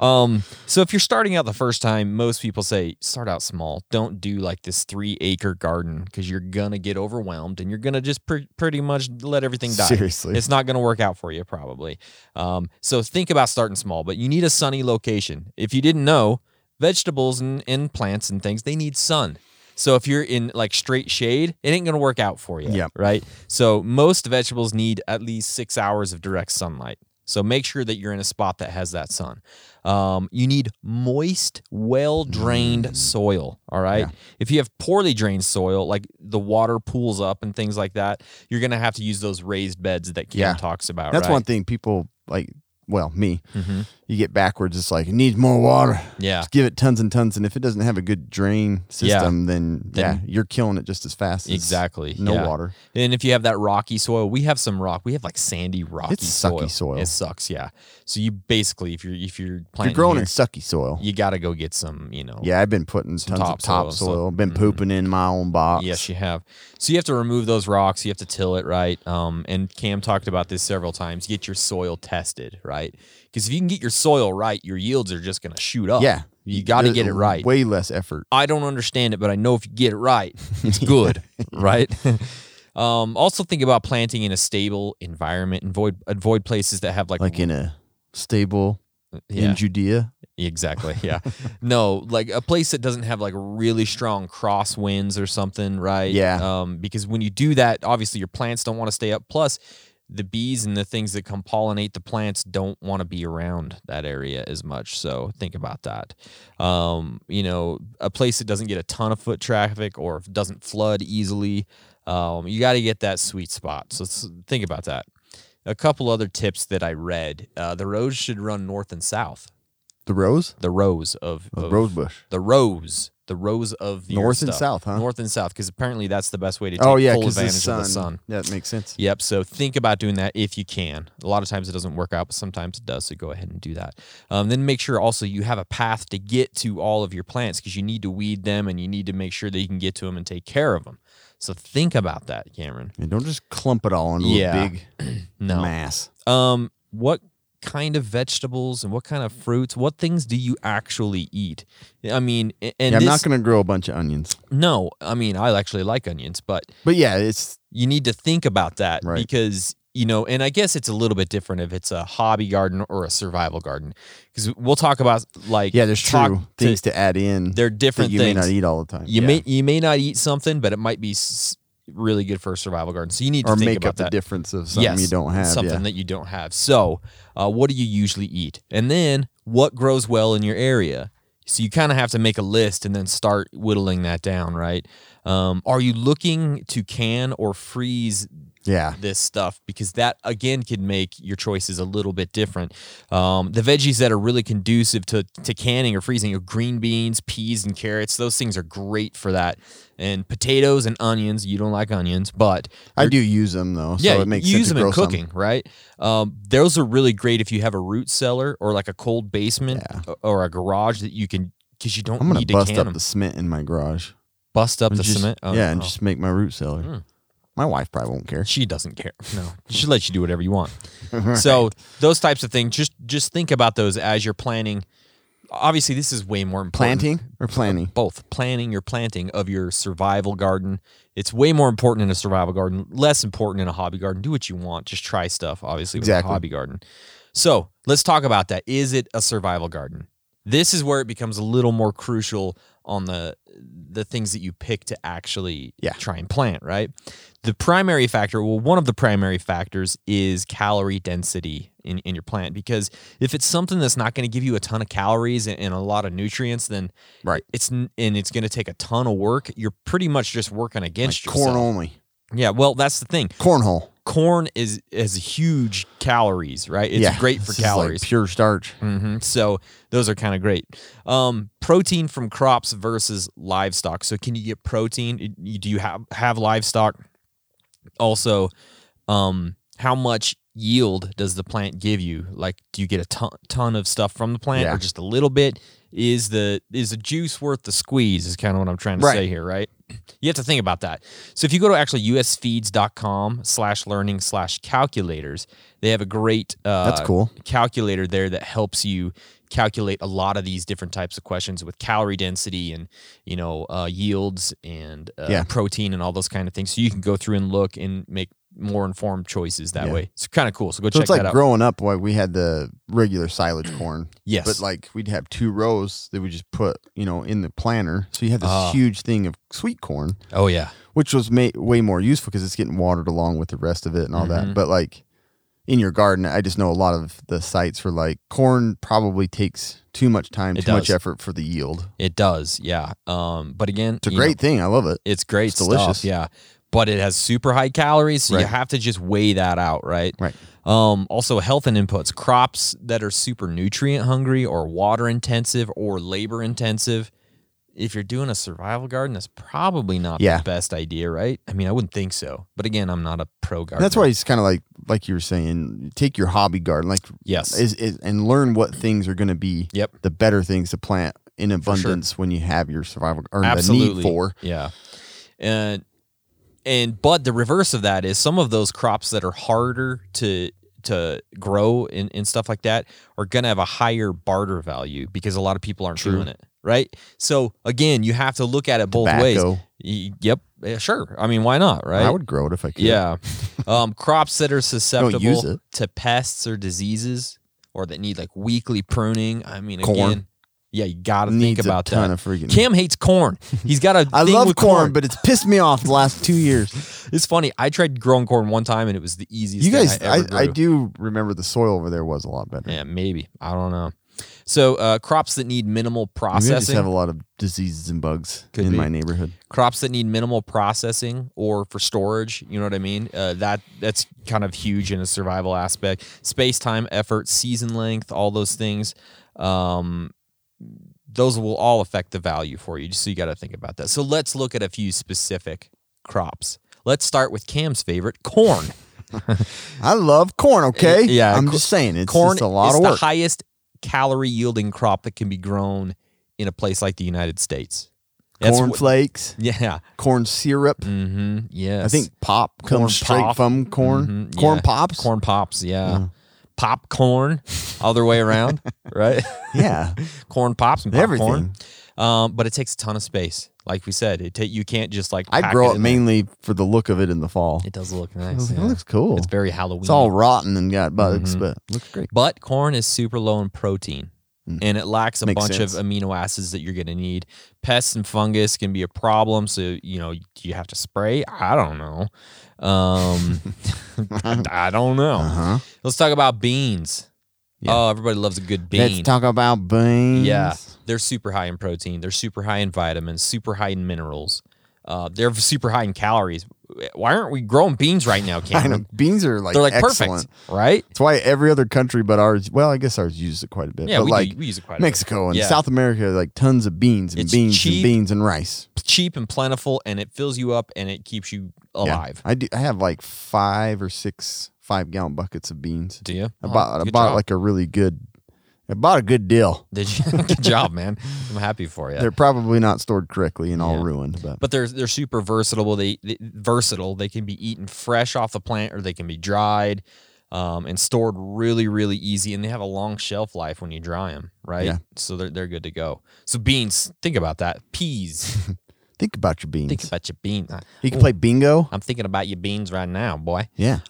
So if you're starting out the first time, most people say start out small. Don't do like this 3-acre garden because you're going to get overwhelmed and you're going to just pretty much let everything die. Seriously. It's not going to work out for you probably. So think about starting small, but you need a sunny location. If you didn't know, vegetables and plants and things, they need sun. So if you're in like straight shade, it ain't going to work out for you, Yep. right? So most vegetables need at least 6 hours of direct sunlight. So make sure that you're in a spot that has that sun. You need moist, well-drained soil, all right? Yeah. If you have poorly drained soil, like the water pools up and things like that, you're going to have to use those raised beds that Kim Yeah. talks about, That's right? one thing people like. Well, me. You get backwards. It's like it needs more water. Yeah. Just give it tons and tons, and if it doesn't have a good drain system, then you're killing it just as fast. As Exactly. No yeah. water. And if you have that rocky soil, we have some rock. We have like sandy, rocky It's sucky soil. It sucks, yeah. So you basically, if you're If planting you're growing here, in sucky soil. you got to go get some, Yeah, I've been putting tons of topsoil, topsoil. Been pooping in my own box. Yes, you have. So you have to remove those rocks. You have to till it, right? And Cam talked about this several times. Get your soil tested, right? right? Because if you can get your soil right, your yields are just going to shoot up. Yeah. You got to get it right. Way less effort. I don't understand it, but I know if you get it right, it's good, right? Also think about planting in a stable environment. Avoid places that have Like in a stable in Judea. Exactly. Yeah. No, like a place that doesn't have like really strong crosswinds or something, right? Yeah. Because when you do that, obviously your plants don't want to stay up. Plus, the bees and the things that come pollinate the plants don't want to be around that area as much. So think about that. A place that doesn't get a ton of foot traffic or doesn't flood easily. You got to get that sweet spot. So think about that. A couple other tips that I read. The rows should run north and south. The rows? The rows of rose bush. The rows of your North and stuff. south, huh? North and south, because apparently that's the best way to take full advantage of the sun. Yeah, that makes sense. Yep. So think about doing that if you can. A lot of times it doesn't work out, but sometimes it does. So go ahead and do that. Then make sure also you have a path to get to all of your plants because you need to weed them and you need to make sure that you can get to them and take care of them. So think about that, Cameron. And don't just clump it all into a big mass. What kind of vegetables and what kind of fruits, what things do you actually eat? I mean, I'm not going to grow a bunch of onions. No, I mean, I actually like onions, but yeah, it's you need to think about that because, and I guess it's a little bit different if it's a hobby garden or a survival garden because we'll talk about there's things to add in. They're different things things. You may not eat all the time. You may not eat something, but it might be really good for a survival garden. So you need to think about that. Or make up the difference of something you don't have. Something that you don't have. So what do you usually eat? And then what grows well in your area? So you kind of have to make a list and then start whittling that down, right? Are you looking to can or freeze this stuff? Because that, again, can make your choices a little bit different. The veggies that are really conducive to canning or freezing are green beans, peas, and carrots. Those things are great for that. And potatoes and onions. You don't like onions, but I do use them though. So it makes sense use them to grow in cooking, some. right? Those are really great if you have a root cellar or like a cold basement or a garage that you can, because you don't need to can them. I'm gonna bust up the cement in my garage. Bust up the cement? And just make my root cellar. My wife probably won't care. She doesn't care. No, she lets you do whatever you want. Right. So those types of things, just think about those as you're planning. Obviously, this is way more important. Planting or planning? Both. Planning your planting of your survival garden. It's way more important in a survival garden, less important in a hobby garden. Do what you want. Just try stuff, obviously, with a hobby garden. So let's talk about that. Is it a survival garden? This is where it becomes a little more crucial on the things that you pick to actually try and plant, right? The primary factor, one of the primary factors is calorie density in your plant, because if it's something that's not going to give you a ton of calories and a lot of nutrients, then it's going to take a ton of work. You're pretty much just working against yourself. Corn only. Yeah, well, that's the thing. Cornhole. Corn is huge calories, right? It's great for calories. Like pure starch. Mm-hmm. So those are kind of great. Protein from crops versus livestock. So can you get protein? Do you have livestock? Also, how much yield does the plant give you? Like, do you get a ton of stuff from the plant or just a little bit? Is the juice worth the squeeze is kind of what I'm trying to say here, right? You have to think about that. So if you go to actually usfeeds.com/learning/calculators, they have a great that's cool calculator there that helps you calculate a lot of these different types of questions with calorie density and yields and protein and all those kind of things. So you can go through and look and make more informed choices that way. It's kind of cool. So go check that out. It's like growing up, we had the regular silage corn. Yes. But like we'd have 2 rows that we just put, in the planter. So you have this huge thing of sweet corn. Oh, yeah. Which was way more useful because it's getting watered along with the rest of it and all that. But like in your garden, I just know a lot of the sites for like corn probably takes too much time, too much effort for the yield. It does, yeah. But again, it's a great thing. I love it. It's great stuff, delicious. Yeah. But it has super high calories, so you have to just weigh that out, right? Right. Also, health and inputs. Crops that are super nutrient hungry or water intensive or labor intensive, if you're doing a survival garden, that's probably not the best idea, right? I mean, I wouldn't think so. But again, I'm not a pro gardener. That's why it's kind of like you were saying, take your hobby garden, and learn what things are going to be the better things to plant in abundance when you have your survival or the need for. Yeah. But the reverse of that is some of those crops that are harder to to grow and stuff like that are going to have a higher barter value because a lot of people aren't doing it, right? So again, you have to look at it both Tobacco. ways. Yep, yeah, sure. I mean, why not, right? I would grow it if I could. Yeah. Crops that are use susceptible it. to pests or diseases or that need like weekly pruning. I mean, Corn. again, yeah, you got to think Needs about a ton that. of freaking. Cam hates corn. He's got a I thing love with corn, but it's pissed me off the last 2 years. it's funny. I tried growing corn one time and it was the easiest You thing guys, I ever grew. I do remember the soil over there was a lot better. Yeah, maybe. I don't know. So crops that need minimal Maybe I just processing. have a lot of diseases and bugs Could in be. my neighborhood. Crops that need minimal processing or for storage, you know what I mean? That's kind of huge in a survival aspect. Space, time, effort, season length, all those things. Those will all affect the value for you. So you got to think about that. So let's look at a few specific crops. Let's start with Cam's favorite, corn. I love corn, okay? Yeah, I'm just saying, it's corn just a lot is of the work. highest calorie yielding crop that can be grown in a place like the United States. Corn what- flakes, Yeah. corn syrup. Mm-hmm. Yes. I think pop Corn comes straight pop. from corn. Mhm, Corn yeah. pops? Corn pops, yeah. Popcorn, other way around, right? Yeah. Corn pops and popcorn. Everything. But it takes a ton of space. Like we said, you can't just like I pack grow it it in there. mainly for the look of it in the fall. It does look nice. It yeah. looks cool. It's very Halloween. It's all rotten and got bugs, Mm-hmm. but it looks great. But corn is super low in protein. And it lacks a Makes bunch sense. of amino acids that you're going to need. Pests and fungus can be a problem. So, do you have to spray? I don't know. I don't know. Uh-huh. Let's talk about beans. Yeah. Oh, everybody loves a good bean. Let's talk about beans. Yeah, they're super high in protein. They're super high in vitamins, super high in minerals. They're super high in calories. Why aren't we growing beans right now, I Cameron? know. Beans are like They're like excellent. perfect, right? That's why every other country but ours, well, I guess ours uses it quite a bit. Yeah, but we like use it quite a bit. Mexico and Yeah. South America, like tons of beans and It's beans cheap. and beans and rice. Cheap and plentiful, and it fills you up and it keeps you Yeah. alive. I have like 5 or 6 5-gallon buckets of beans. Do you? I Oh, bought good bought job. like a really good. I bought a good deal. Did you? Good job, man. I'm happy for you. They're probably not stored correctly and all Yeah. ruined, but They're super versatile. Versatile. They can be eaten fresh off the plant, or they can be dried and stored really, really easy. And they have a long shelf life when you dry them, right? Yeah. So they're good to go. So beans. Think about that. Peas. think about your beans. Think about your beans. You can play bingo. I'm thinking about your beans right now, boy. Yeah.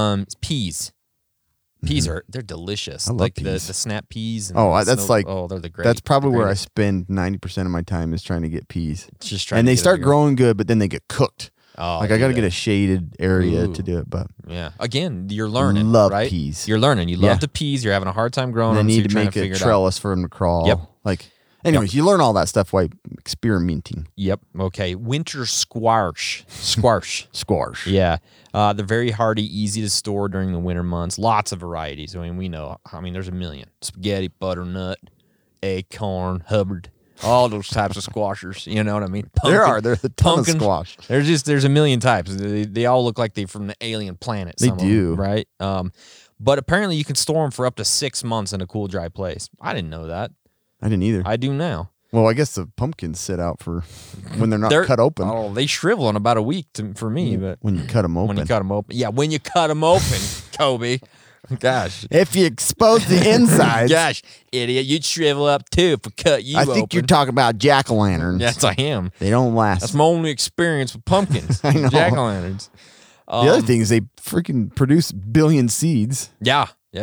Peas. Peas they're delicious. I love like peas. the snap peas. And Oh, the that's like they're the great. That's probably where I greatest. spend 90% of my time is trying to get peas. Just trying And to they get it start bigger. growing good, but then they get cooked. Oh, Like I got to yeah. get a shaded area Ooh. to do it, but Yeah. Again, you're learning. Love right? peas. You're learning. You Yeah. love the peas. You're having a hard time growing I them. so need you're to trying make to a figure it out. trellis for them to crawl. Yep. Like, anyways, you learn all that stuff while experimenting. Yep. Okay. Winter squash. Squash. Yeah. They're very hardy, easy to store during the winter months. Lots of varieties. I mean, we know. I mean, there's a million. Spaghetti, butternut, acorn, Hubbard. All those types of squashers. You know what I mean? There's a ton pumpkin. of squash. There's a million types. They all look like they're from the alien planet. They some of them, do. right? But apparently you can store them for up to 6 months in a cool, dry place. I didn't know that. I didn't either. I do now. Well, I guess the pumpkins sit out for when they're not cut open. Oh, they shrivel in about a week for me. But When you cut them open. when you cut them open, yeah, when you cut them open, Kobe. Gosh, if you expose the insides. gosh, idiot, you'd shrivel up too if I cut you I open. think you're talking about jack-o'-lanterns. Yes, I am. They don't last. That's my only experience with pumpkins. I know. Jack-o'-lanterns. The other thing is they freaking produce billion seeds. Yeah.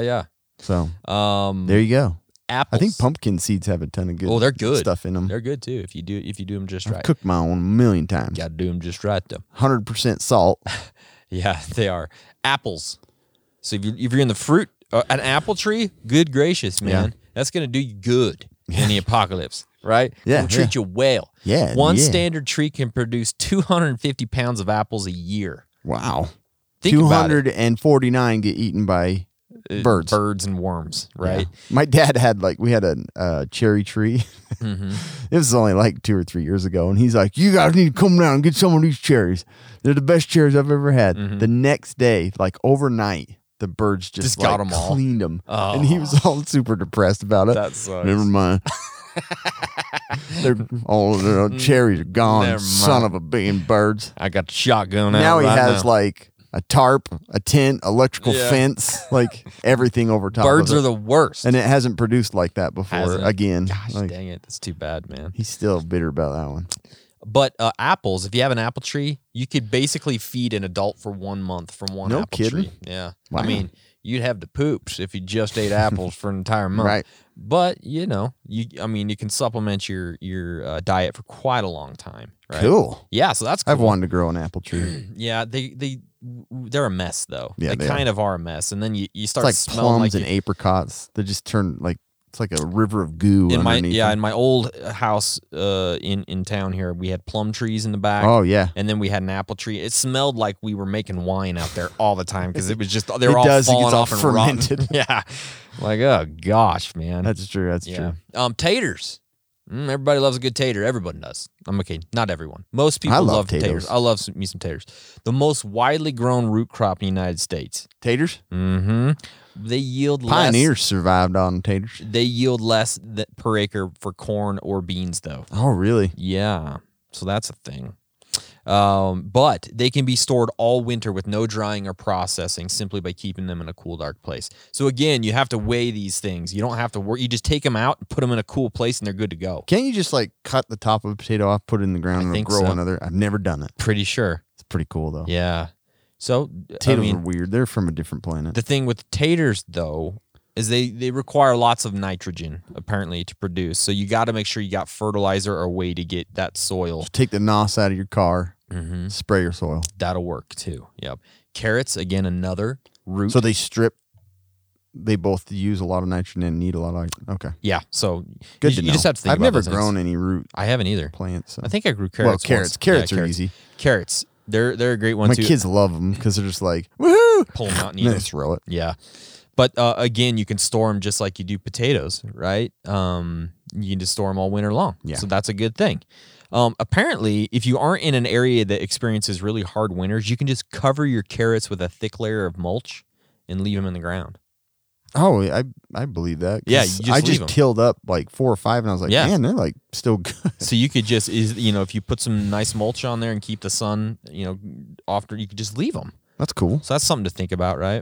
So Apples. there you go. I think pumpkin seeds have a ton of good Oh, they're good. stuff in them. They're good too if you do them just I've right. cooked my own a million times. Got to do them just right though. 100% salt. Yeah, they are. Apples. So if you're in the fruit, an apple tree, good gracious, man, that's gonna do you good in the apocalypse, right? Yeah, It'll treat you well. Yeah, One yeah. standard tree can produce 250 pounds of apples a year. Wow. Think about it. 249 get eaten by birds. Birds and worms, right? Yeah. My dad had we had a cherry tree. Mm-hmm. It was only like 2 or 3 years ago. And he's like, you guys need to come down and get some of these cherries. They're the best cherries I've ever had. Mm-hmm. The next day, like overnight, the birds just got 'em all. cleaned them. Oh. And he was all super depressed about it. That sucks. Never mind. Cherries are gone. Never Son mind. of a billion birds. I got the shotgun out Now he right has now. a tarp, a tent, electrical Yeah. fence, like everything over top. Birds of are it. the worst. And it hasn't produced like that before. Hasn't it? Again, Gosh, like, dang it. That's too bad, man. he's still bitter about that one. But apples, if you have an apple tree, you could basically feed an adult for 1 month from one No apple kidding? tree. Yeah. Wow. I mean, you'd have the poops if you just ate apples for an entire month. Right. But, you can supplement your diet for quite a long time. Right? Cool. Yeah, so that's cool. I've wanted to grow an apple tree. Yeah, they're a mess though. Yeah, they they kind of are a mess, and then you It's start like smelling plums like and apricots. They just turn like it's like a river of goo underneath. in my old house in town here, we had plum trees in the back. Oh yeah. And then we had an apple tree. It smelled like we were making wine out there all the time because it was just they It were all does, it falling gets all off and rotten. fermented. Yeah, like oh gosh, man. That's true. That's yeah. true. Taters. Everybody loves a good tater. Everyone does. I'm okay. Not everyone. Most people I love love taters. taters. I love me some taters. The most widely grown root crop in the United States. Taters? Mm-hmm. They yield Pioneers survived on taters. They yield less per acre for corn or beans, though. Oh, really? Yeah, so that's a thing. But they can be stored all winter with no drying or processing simply by keeping them in a cool, dark place. So again, you have to weigh these things. You don't have to worry. You just take them out and put them in a cool place, and they're good to go. Can't you just like cut the top of a potato off, put it in the ground, I and think grow so. another? I've never done it. Pretty sure. It's pretty cool though. Yeah. So Potatoes are weird. They're from a different planet. the thing with taters, though, is they require lots of nitrogen apparently to produce. So you got to make sure you got fertilizer or a way to get that soil. Take the nos out of your car, Mm-hmm. spray your soil. That'll work too. Yep. Carrots, again, another root. So they strip. They both use a lot of nitrogen and need a lot of. Okay, yeah. So good you, to know. you just have to think I've about never those things. grown any root I haven't either. plants. So. I think I grew well, carrots. carrots. once. Carrots Yeah, are easy. Carrots. They're a great one My too. kids love them because they're just like woohoo. Pull them out and eat And then them. they throw it. Yeah. But again, you can store them just like you do potatoes, right? You can just store them all winter long. Yeah. So that's a good thing. Apparently, if you aren't in an area that experiences really hard winters, you can just cover your carrots with a thick layer of mulch and leave them in the ground. Oh, I believe that. 'cause Yeah, you just I leave just 'em. tilled up like 4 or 5, and I was like, Yeah. man, they're like still good. So you could just, if you put some nice mulch on there and keep the sun, after you could just leave them. That's cool. So that's something to think about, right?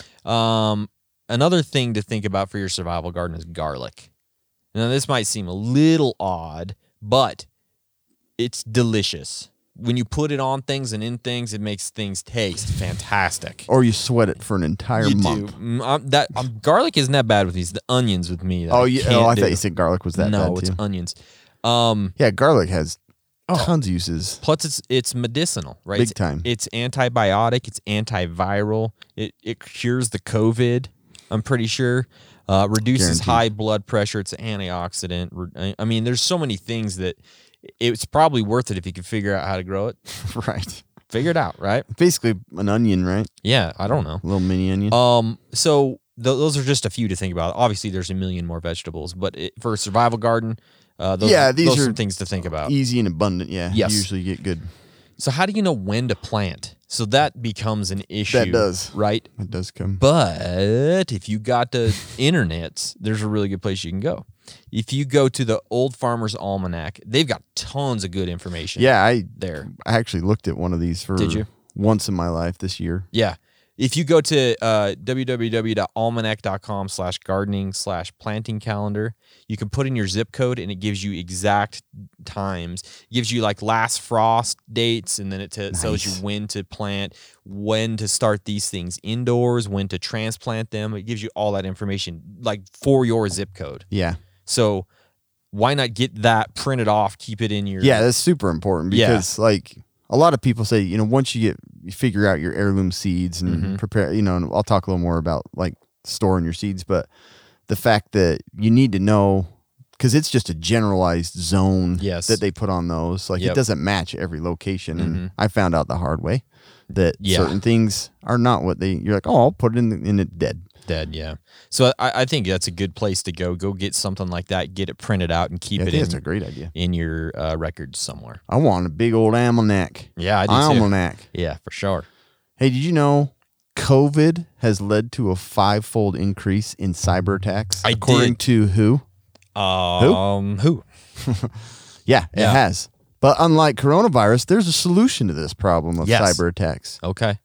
Another thing to think about for your survival garden is garlic. Now, this might seem a little odd, but it's delicious. When you put it on things and in things, it makes things taste fantastic. Or you sweat it for an entire You month. do. Garlic isn't that bad with these. The onions with me. that Oh, I yeah. can't Oh, I do. thought you said garlic was that no, bad it's too. onions. Yeah, garlic has Oh. tons of uses. Plus, it's medicinal, right? Big time. It's antibiotic. It's antiviral. It cures the COVID. I'm pretty sure. Reduces Guaranteed. high blood pressure. It's an antioxidant. I mean, there's so many things that it's probably worth it if you can figure out how to grow it. Right. Figure it out, right? Basically an onion, right? Yeah, I don't know. A little mini onion. So those are just a few to think about. Obviously, there's a million more vegetables, but for a survival garden, those Yeah, are these are some things to think about. Easy and abundant, yeah. Yes. You usually get good. So how do you know when to plant? So that becomes an issue. That does. Right? It does come. But if you got the internet, there's a really good place you can go. If you go to the Old Farmer's Almanac, they've got tons of good information. Yeah, I There. actually looked at one of these for Did you? once in my life this year. Yeah. If you go to www.almanac.com/gardening/planting calendar, you can put in your zip code and it gives you exact times. It gives you like last frost dates, and then it tells you when to plant, when to start these things indoors, when to transplant them. It gives you all that information like for your zip code. Yeah. So why not get that printed off, keep it in your... Yeah, that's super important because like a lot of people say, once you figure out your heirloom seeds and prepare, and I'll talk a little more about like storing your seeds, but the fact that you need to know, because it's just a generalized zone Yes. that they put on those. Like Yep. it doesn't match every location. And I found out the hard way that Yeah. certain things are not what you're like, oh, I'll put it in it dead. Dead, yeah. So I think that's a good place to go. Go get something like that, get it printed out, and keep I it think in that's a great idea. in your records somewhere. I want a big old almanac. Yeah, I do too. Almanac. Yeah, for sure. Hey, did you know COVID has led to a 5-fold increase in cyber attacks? I according did. to who? Who? Yeah, it Yeah. has. But unlike coronavirus, there's a solution to this problem of Yes. cyber attacks. Okay.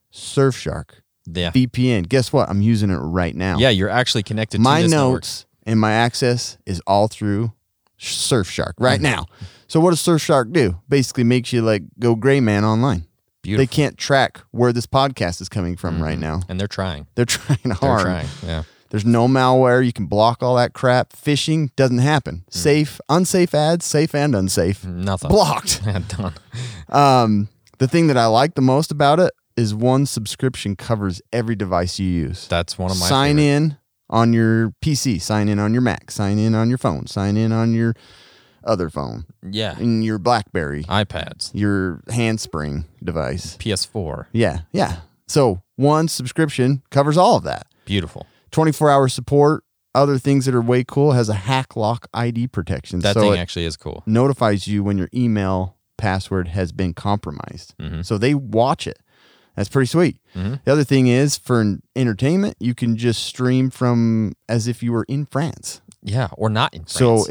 Surfshark. Yeah. VPN. Guess what? I'm using it right now. Yeah, you're actually connected to My this network. notes and my access is all through Surfshark right now. So what does Surfshark do? Basically makes you like go gray man online. Beautiful. They can't track where this podcast is coming from right now. And they're trying. They're trying They're hard. trying. Yeah. There's no malware. You can block all that crap. Phishing doesn't happen. Safe, unsafe ads, safe and unsafe. Nothing. Blocked. Yeah, done. The thing that I like the most about it is one subscription covers every device you use. That's one of my Sign favorite. in on your PC, sign in on your Mac, sign in on your phone, sign in on your other phone, Yeah. in your BlackBerry, iPads, your handspring device. PS4. Yeah, yeah. So one subscription covers all of that. Beautiful. 24-hour support. Other things that are way cool, has a hack lock ID protection. That so thing it actually is cool. notifies you when your email password has been compromised. So they watch it. That's pretty sweet. The other thing is for entertainment, you can just stream from as if you were in France. Yeah, or not in France. So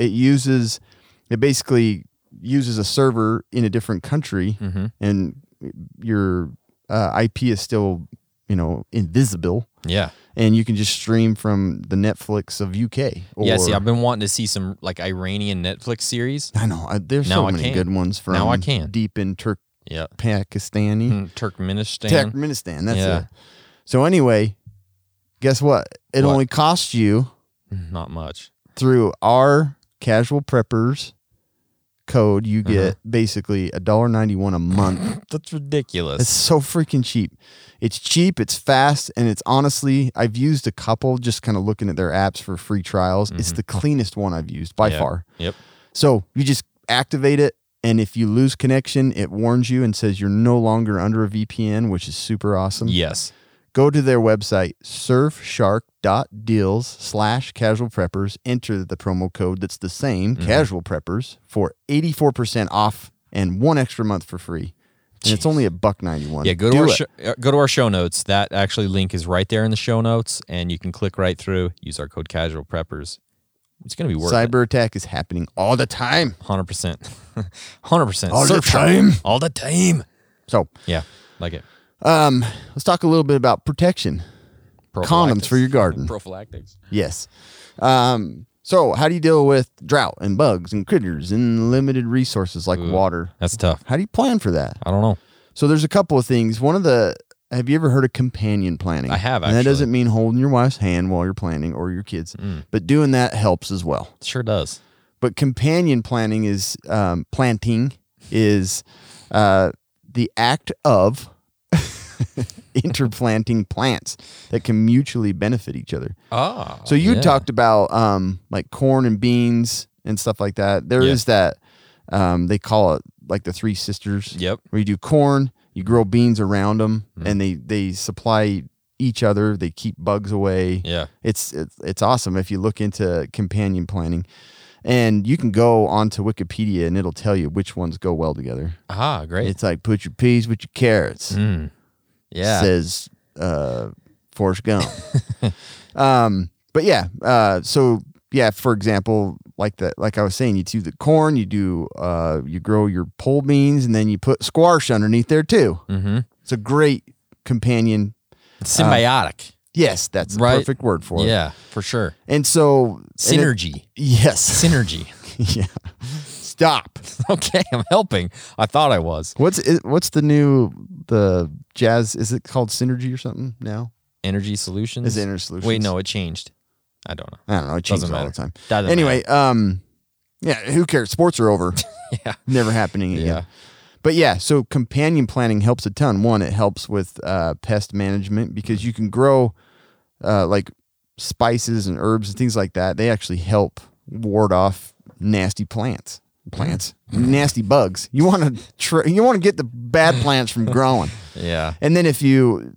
it basically uses a server in a different country, and your IP is still, invisible, yeah. and you can just stream from the Netflix of UK. Yeah, see, I've been wanting to see some like Iranian Netflix series. I know there's Now so I many can. good ones from Now I can. deep in Yeah. Pakistani. Turkmenistan. Turkmenistan, that's Yeah. it. So anyway, guess what? It What? only costs you Not much. through our Casual Preppers code, you get basically $1.91 a month. That's ridiculous. It's so freaking cheap. It's cheap, it's fast, and it's honestly, I've used a couple just kind of looking at their apps for free trials. It's the cleanest one I've used by Yeah. far. Yep. So you just activate it, and if you lose connection, it warns you and says you're no longer under a VPN, which is super awesome. Yes. Go to their website, surfshark.deals/casual preppers. Enter the promo code that's the same, casual preppers, for 84% off and one extra month for free. And it's only $1.91. Yeah, go Do to it. go to our show notes. That actually link is right there in the show notes, and you can click right through. Use our code Casual Preppers. It's gonna be worth Cyber attack is happening all the time. 100%. 100%. All the Surfshark. time. All the time. So Yeah, like it. let's talk a little bit about protection. Condoms for your garden. Prophylactics. Yes. So how do you deal with drought and bugs and critters and limited resources like water? That's tough. How do you plan for that? I don't know. So there's a couple of things. Have you ever heard of companion planning? I have, And that actually. doesn't mean holding your wife's hand while you're planning or your kids, but doing that helps as well. It sure does. But companion planning is planting is the act of interplanting plants that can mutually benefit each other. Ah. So you talked about like corn and beans and stuff like that. There is that they call it like the Three Sisters. Yep. Where you do corn, you grow beans around them, and they supply each other. They keep bugs away. Yeah. It's awesome if you look into companion planning. And you can go onto Wikipedia and it'll tell you which ones go well together. Ah, great. It's like put your peas with your carrots. Yeah. Says Forrest Gump. But yeah, so yeah, for example, like I was saying, you do the corn, you grow your pole beans, and then you put squash underneath there too. Mm-hmm. It's a great companion. Symbiotic. Yes, that's the Right. perfect word for it. Yeah, for sure. And so Synergy. yes. Synergy. Yeah. Stop. Okay, I'm helping. I thought I was. What's the jazz? Is it called Synergy or something now? Energy Solutions? Is it Energy Solutions? Wait, no, it changed. I don't know. I don't know. It changes Doesn't all matter. the time. Doesn't Anyway, yeah, who cares? Sports are over. Yeah. Never happening again. Yeah. But yeah, so companion planting helps a ton. One, it helps with pest management because you can grow like spices and herbs and things like that. They actually help ward off nasty plants, nasty bugs. You want to get the bad plants from growing. Yeah. And then if you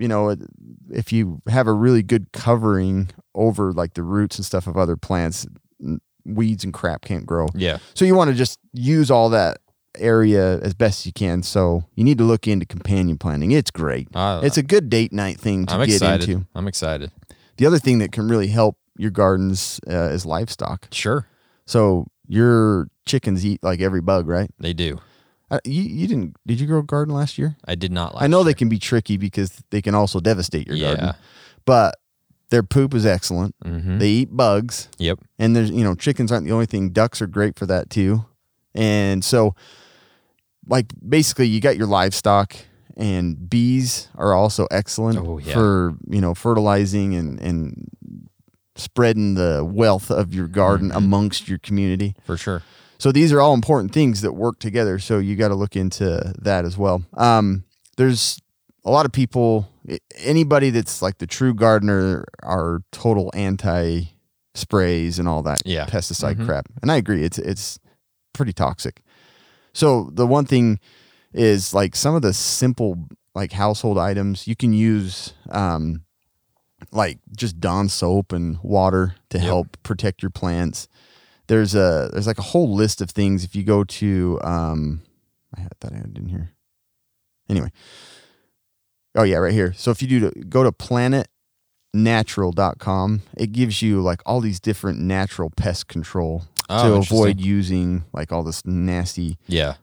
have a really good covering over like the roots and stuff of other plants, weeds and crap can't grow. Yeah. So you want to just use all that area as best you can. So you need to look into companion planting. It's great. It's a good date night thing to I'm get excited. into. I'm excited. The other thing that can really help your gardens is livestock. Sure. So your chickens eat like every bug, right? They do. You didn't? Did you grow a garden last year? I did not. I know they can be tricky because they can also devastate your garden. But their poop is excellent. Mm-hmm. They eat bugs. Yep. And there's chickens aren't the only thing. Ducks are great for that too. And so, like basically, you got your livestock, and bees are also excellent for fertilizing and spreading the wealth of your garden amongst your community. For sure. So these are all important things that work together. So you got to look into that as well. There's a lot of people, anybody that's like the true gardener are total anti sprays and all that pesticide crap. And I agree. It's pretty toxic. So the one thing is like some of the simple like household items you can use, like just Dawn soap and water to help protect your plants. There's like a whole list of things. If you go to, I thought I had it in here. Anyway. Oh yeah, right here. So if you go to planetnatural.com, it gives you like all these different natural pest control to avoid using like all this nasty,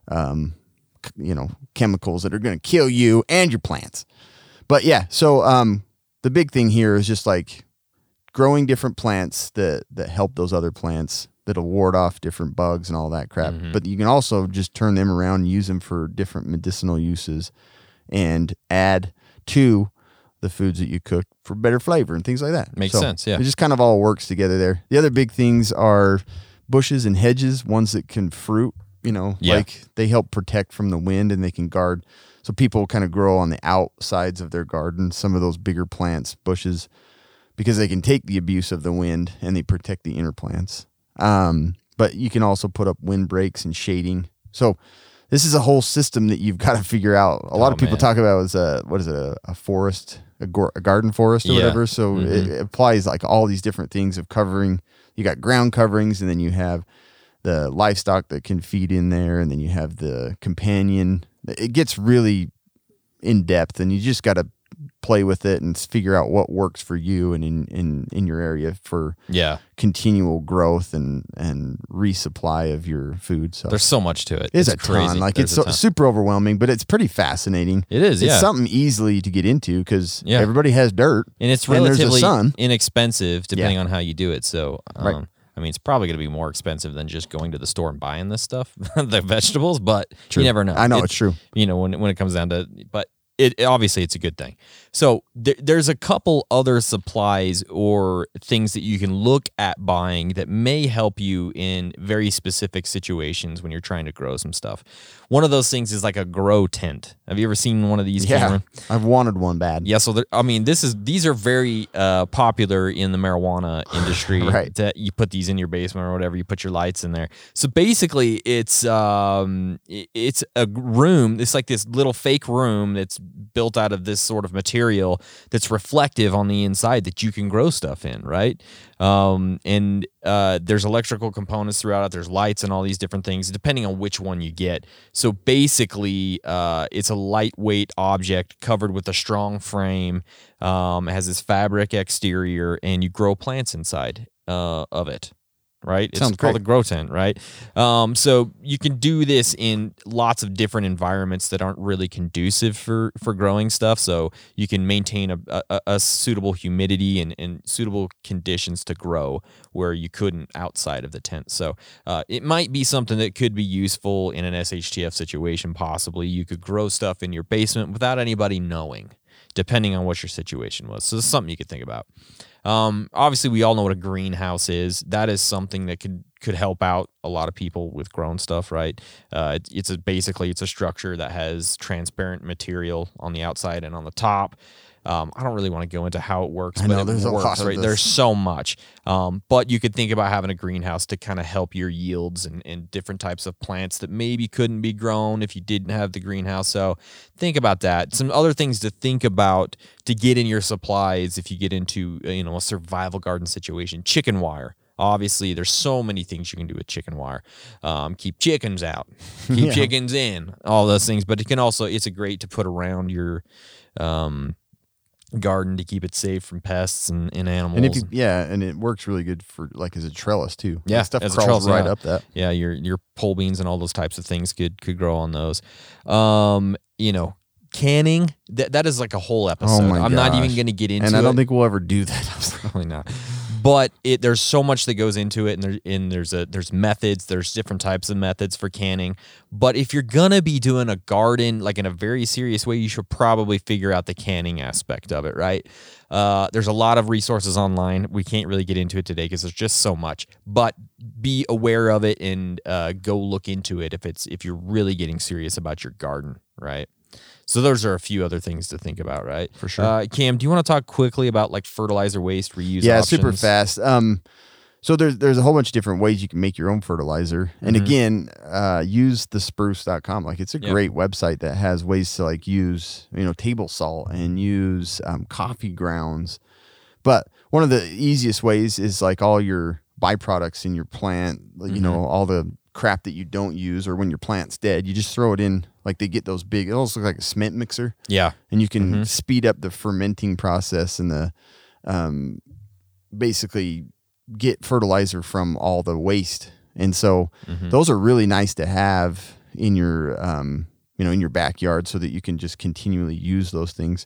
chemicals that are going to kill you and your plants. But yeah, so the big thing here is just like growing different plants that help those other plants, that'll ward off different bugs and all that crap. Mm-hmm. But you can also just turn them around and use them for different medicinal uses and add to the foods that you cook for better flavor and things like that. Makes sense, yeah. It just kind of all works together there. The other big things are bushes and hedges, ones that can fruit, like they help protect from the wind and they can guard. So people kind of grow on the outsides of their garden, some of those bigger plants, bushes, because they can take the abuse of the wind and they protect the inner plants. But you can also put up windbreaks and shading. So this is a whole system that you've got to figure out. A lot of people talk about is a forest, a garden forest or whatever. So it applies like all these different things of covering. You got ground coverings, and then you have the livestock that can feed in there, and then you have the companion. It gets really in depth, and you just got to play with it and figure out what works for you and in your area for continual growth and resupply of your food. So there's so much to it. It's a crazy ton. Like it's super overwhelming, but it's pretty fascinating. It is. It's something easily to get into because everybody has dirt and it's relatively inexpensive depending on how you do it. So I mean, it's probably going to be more expensive than just going to the store and buying this stuff, the vegetables, but you never know. I know it's true. When it comes down to, but obviously it's a good thing. So there's a couple other supplies or things that you can look at buying that may help you in very specific situations when you're trying to grow some stuff. One of those things is like a grow tent. Have you ever seen one of these? Yeah, Cameron? I've wanted one bad. Yeah, so these are very popular in the marijuana industry. Right. That you put these in your basement or whatever. You put your lights in there. So basically, it's a room. It's like this little fake room that's built out of this sort of material that's reflective on the inside that you can grow stuff in, right? And there's electrical components throughout it. There's lights and all these different things, depending on which one you get. So basically, it's a lightweight object covered with a strong frame. It has this fabric exterior, and you grow plants inside of it. Right? It's called a grow tent, right? So you can do this in lots of different environments that aren't really conducive for growing stuff. So you can maintain a suitable humidity and suitable conditions to grow where you couldn't outside of the tent. So it might be something that could be useful in an SHTF situation, possibly. You could grow stuff in your basement without anybody knowing, depending on what your situation was. So this is something you could think about. Obviously, we all know what a greenhouse is. That is something that could help out a lot of people with growing stuff, right? It's a structure that has transparent material on the outside and on the top. I don't really want to go into how it works, but there's it works, a lot of right? this. There's so much. But you could think about having a greenhouse to kind of help your yields and different types of plants that maybe couldn't be grown if you didn't have the greenhouse. So think about that. Some other things to think about to get in your supplies if you get into a survival garden situation. Chicken wire. Obviously, there's so many things you can do with chicken wire. Keep chickens out, keep chickens in, all those things. But it's great to put around your garden to keep it safe from pests and animals. And if you, and it works really good for like as a trellis too. Yeah, Like, stuff as a crawls trellis, right yeah. up that. Yeah, your pole beans and all those types of things could grow on those. Canning, that is like a whole episode. my I'm not even gosh. going to get into And it. I don't think we'll ever do that. Probably not. But there's so much that goes into it, and there's methods, there's different types of methods for canning. But if you're gonna be doing a garden like in a very serious way, you should probably figure out the canning aspect of it, right? There's a lot of resources online. We can't really get into it today because there's just so much. But be aware of it and go look into it if you're really getting serious about your garden, right? So those are a few other things to think about, right? For sure. Cam, do you want to talk quickly about like fertilizer waste reuse Yeah, options? super fast. So there's a whole bunch of different ways you can make your own fertilizer. And again, use thespruce.com. Like it's a great website that has ways to like use, table salt and use coffee grounds. But one of the easiest ways is like all your byproducts in your plant, all the crap that you don't use, or when your plant's dead, you just throw it in. Like they get those big, it almost looks like a cement mixer. Yeah. And you can speed up the fermenting process and the basically get fertilizer from all the waste. And so those are really nice to have in your in your backyard so that you can just continually use those things.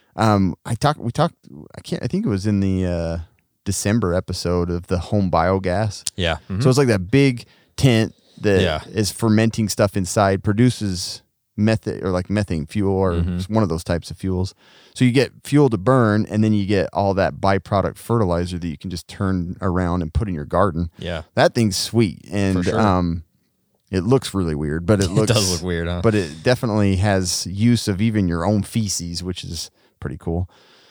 I think it was in the December episode of the home biogas. Yeah. So it's like that big tent that is fermenting stuff inside, produces methane or like methane fuel or one of those types of fuels. So you get fuel to burn, and then you get all that byproduct fertilizer that you can just turn around and put in your garden. Yeah. That thing's sweet. And For sure. it looks really weird, but it does look weird, huh? But it definitely has use of even your own feces, which is pretty cool.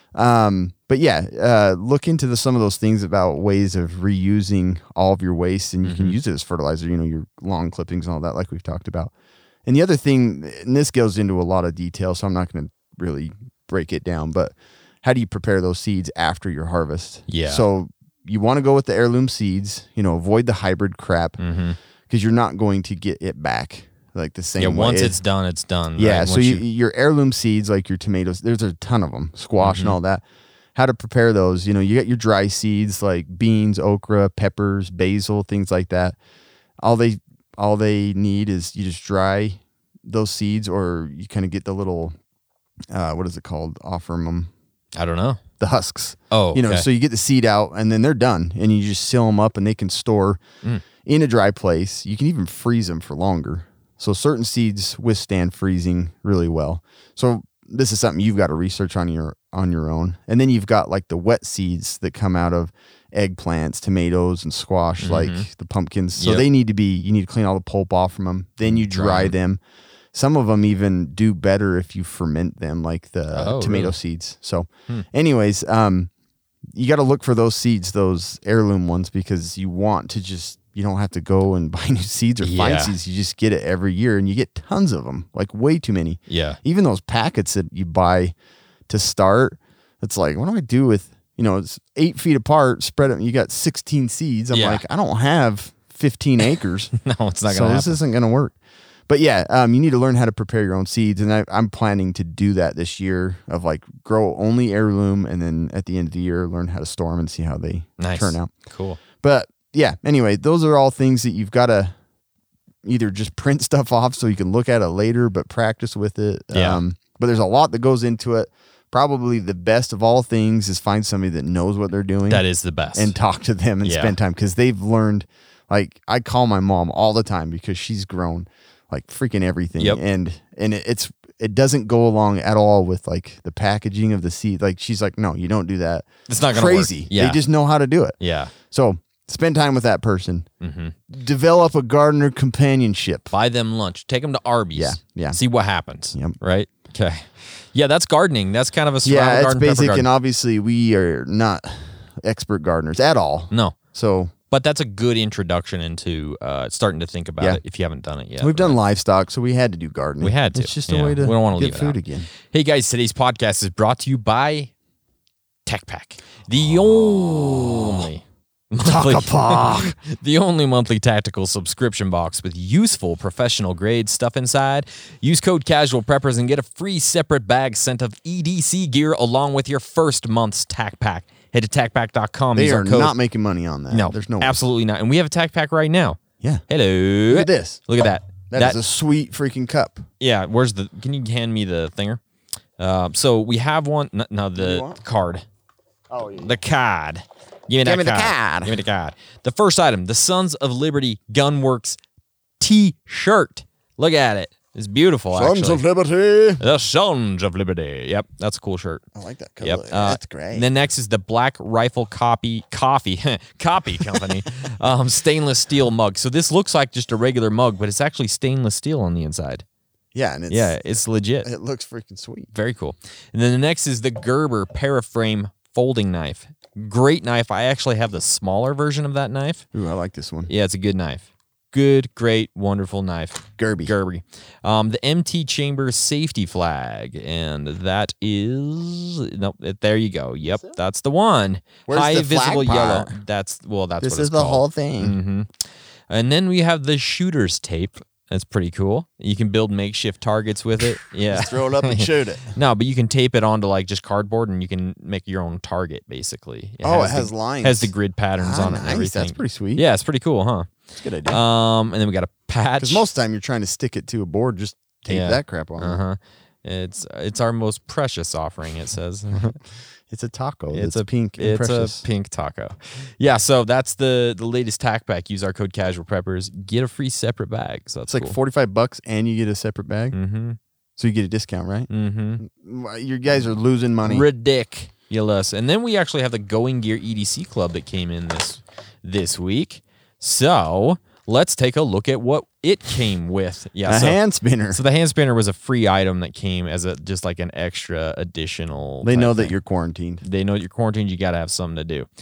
But yeah, look into some of those things about ways of reusing all of your waste, and you can use it as fertilizer, your lawn clippings and all that, like we've talked about. And the other thing, and this goes into a lot of detail, so I'm not going to really break it down, but how do you prepare those seeds after your harvest? Yeah. So you want to go with the heirloom seeds, avoid the hybrid crap, because you're not going to get it back like the same way. Once it's done, it's done. Yeah, right? so your heirloom seeds, like your tomatoes, there's a ton of them, squash and all that. How to prepare those, you got your dry seeds like beans, okra, peppers, basil, things like that. All they need is you just dry those seeds, or you kind of get the little, what is it called, off from them? I don't know. The husks. Oh, okay. So you get the seed out, and then they're done, and you just seal them up, and they can store in a dry place. You can even freeze them for longer. So certain seeds withstand freezing really well. So this is something you've got to research on your own. And then you've got like the wet seeds that come out of eggplants, tomatoes, and squash, like the pumpkins. So you need to clean all the pulp off from them. Then you dry them. Some of them even do better if you ferment them, like the tomato seeds. So anyways, you got to look for those seeds, those heirloom ones, because you want to you don't have to go and buy new seeds or find seeds. You just get it every year, and you get tons of them, like way too many. Yeah. Even those packets that you buy to start, it's like, what do I do with, it's 8 feet apart, spread it, you got 16 seeds. I'm like, I don't have 15 acres. No, it's not going to So happen. this isn't going to work. But yeah, you need to learn how to prepare your own seeds. And I'm planning to do that this year, of like grow only heirloom, and then at the end of the year, learn how to store them and see how they turn out. Cool. But yeah, anyway, those are all things that you've got to either just print stuff off so you can look at it later, but practice with it. Yeah. But there's a lot that goes into it. Probably the best of all things is find somebody that knows what they're doing. That is the best. And talk to them and spend time, because they've learned. Like, I call my mom all the time because she's grown like freaking everything. Yep. And it doesn't go along at all with like the packaging of the seed. Like, she's like, no, you don't do that. It's not going to work. Crazy. Yeah. They just know how to do it. Yeah. So spend time with that person. Develop a gardener companionship. Buy them lunch. Take them to Arby's. Yeah. See what happens. Yep. Right? Okay. Yeah, that's gardening. That's kind of a survival Yeah, it's garden, pepper basic, garden. and obviously we are not expert gardeners at all. No. So But that's a good introduction into starting to think about it if you haven't done it yet. we've done livestock, so we had to do gardening. We had to. It's just Yeah. a way to We don't wanna get leave it food out. again. Hey guys, today's podcast is brought to you by TechPack, the only The only monthly tactical subscription box with useful professional grade stuff inside. Use code Casual Preppers and get a free separate bag sent of EDC gear along with your first month's tack pack. Head to tackpack.com. They use are our code. not making money on that. No, There's no way. absolutely not. And we have a tack pack right now. Yeah. Hello. Look at this. Look at that. That is a sweet freaking cup. Yeah, can you hand me the thinger? So we have one. No, the card. Oh, yeah. The card. Give me the card. Give me the card. The first item, the Sons of Liberty Gunworks T-shirt. Look at it. It's beautiful, Sons actually. of Liberty. The Sons of Liberty. Yep, that's a cool shirt. I like that color. Yep. That's great. And then next is the Black Rifle Copy Company stainless steel mug. So this looks like just a regular mug, but it's actually stainless steel on the inside. Yeah, and It's legit. it looks freaking sweet. Very cool. And then the next is the Gerber Paraframe folding knife. Great knife. I actually have the smaller version of that knife. Ooh, I like this one. Yeah, it's a good knife. Good, great, wonderful knife. Gerby. The MT Chambers safety flag. And that is... Nope, there you go. Yep, that's the one. Where's High the flag visible yellow. part? That's what This it's is the called. whole thing. Mm-hmm. And then we have the shooter's tape. That's pretty cool. You can build makeshift targets with it. Yeah. Just throw it up and shoot it. No, but you can tape it onto like just cardboard and you can make your own target basically. It has lines. Has the grid patterns on it and nice. everything. That's pretty sweet. Yeah, it's pretty cool, huh? That's a good idea. And then we got a patch. Because most of the time you're trying to stick it to a board, just tape that crap on. Uh-huh. It's our most precious offering, it says. It's a taco. It's It's pink and It's precious. a pink taco. Yeah, so that's the latest tack pack. Use our code Casual Preppers. Get a free separate bag. So that's It's like $45 and you get a separate bag. Mm-hmm. So you get a discount, right? Mm-hmm. You guys are losing money. Ridiculous. And then we actually have the Going Gear EDC Club that came in this week. So let's take a look at what it came with. Yeah, a hand spinner. So the hand spinner was a free item that came as just like an extra additional. They type know that thing. you're quarantined. They know you're quarantined. You got to have something to do.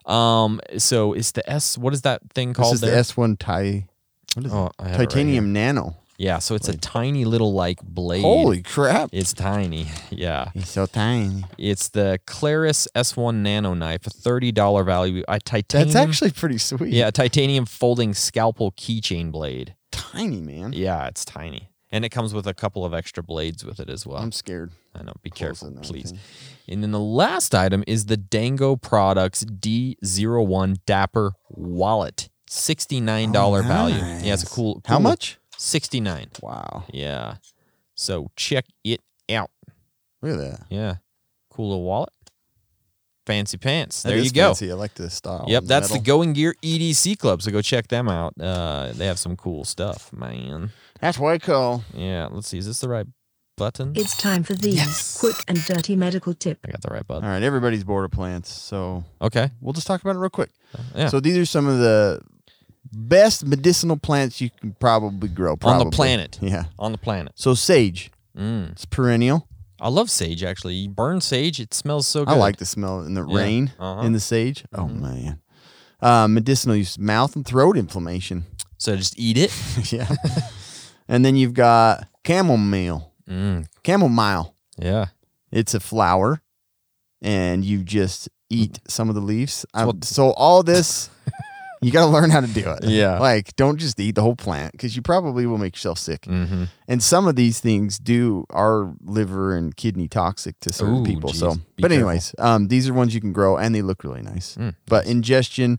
So it's the what is that thing This called? is there? the S1 what is Oh, it? I have it right Titanium here. Nano. Yeah, so it's a tiny little like blade. Holy crap. It's tiny. Yeah. It's so tiny. It's the Claris S1 Nano Knife, a $30 value. A titanium. That's actually pretty sweet. a titanium folding scalpel keychain blade. Tiny, man. Yeah, it's tiny. And it comes with a couple of extra blades with it as well. I'm scared. I know. Be Close careful, on that please. thing. And then the last item is the Dango Products D01 Dapper Wallet. $69 value. Yeah, it's a cool. How much? $69. Wow. Yeah. So check it out. Look at that. Yeah. Cool little wallet. Fancy pants. That There is you go. fancy. I like the style. Yep, that's the metal. Going Gear EDC Club. So go check them out. They have some cool stuff, man. That's way cool. Yeah, let's see. Is this the right button? It's time for these quick and dirty medical tip. I got the right button. All right, everybody's bored of plants, so Okay. we'll just talk about it real quick. Yeah. So these are some of the best medicinal plants you can probably grow. On Probably. the planet. Yeah. On the planet. So sage. Mm. It's perennial. I love sage, actually. You burn sage, it smells so good. I like the smell in the Yeah. rain Uh-huh. in the sage. Oh man. Medicinal use, mouth and throat inflammation. So just eat it. Yeah. And then you've got chamomile. Mm. Chamomile. Yeah. It's a flower, and you just eat some of the leaves. what- So all this, you got to learn how to do it. Yeah. Like, don't just eat the whole plant because you probably will make yourself sick. Mm-hmm. And some of these things are liver and kidney toxic to certain Ooh, people. geez. So, Be but careful. anyways, these are ones you can grow and they look really nice. Mm, But ingestion,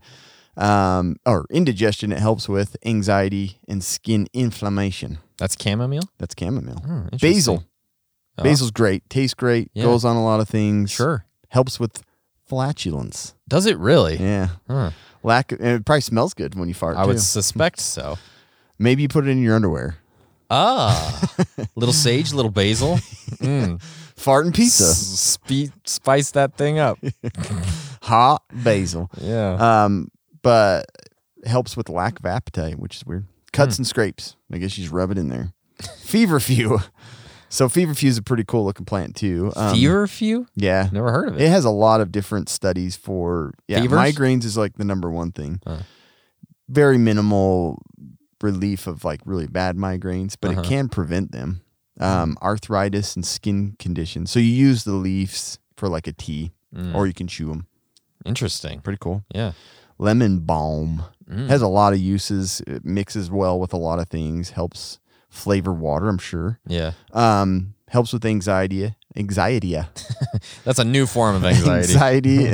or indigestion, it helps with anxiety and skin inflammation. That's chamomile? That's chamomile. Interesting. Basil. Oh. Basil's great. Tastes great. Yeah. Goes on a lot of things. Sure. Helps with flatulence. Does it really? Yeah. Huh. And it probably smells good when you fart. I too. would suspect so. Maybe you put it in your underwear. Ah. Little sage, little basil. Mm. Fart and pizza. Spice that thing up. Hot basil. Yeah. But helps with lack of appetite, which is weird. Cuts and scrapes. I guess you just rub it in there. Feverfew. So feverfew is a pretty cool looking plant too. Feverfew? Yeah. Never heard of it. It has a lot of different studies for Fevers? migraines is like the number one thing. Huh. Very minimal relief of like really bad migraines, but Uh-huh. it can prevent them. Arthritis and skin conditions. So you use the leaves for like a tea, or you can chew them. Interesting. Pretty cool. Yeah. lemon balm. Has a lot of uses. It mixes well with a lot of things. Helps flavor water, I'm sure. Yeah. Helps with anxiety. That's a new form of anxiety.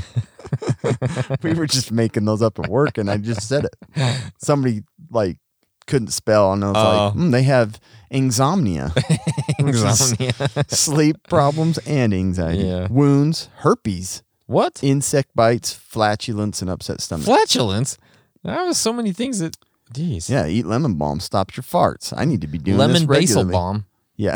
We were just making those up at work, and I just said it. Somebody like couldn't spell, and I was like, they have insomnia. Insomnia. Sleep problems and anxiety. Yeah. Wounds, herpes, What? insect bites, flatulence, and upset stomach. Flatulence? That was so many things that. Jeez. Yeah, eat lemon balm. Stops your farts. I need to be doing Lemon this basil regularly. balm. Yeah.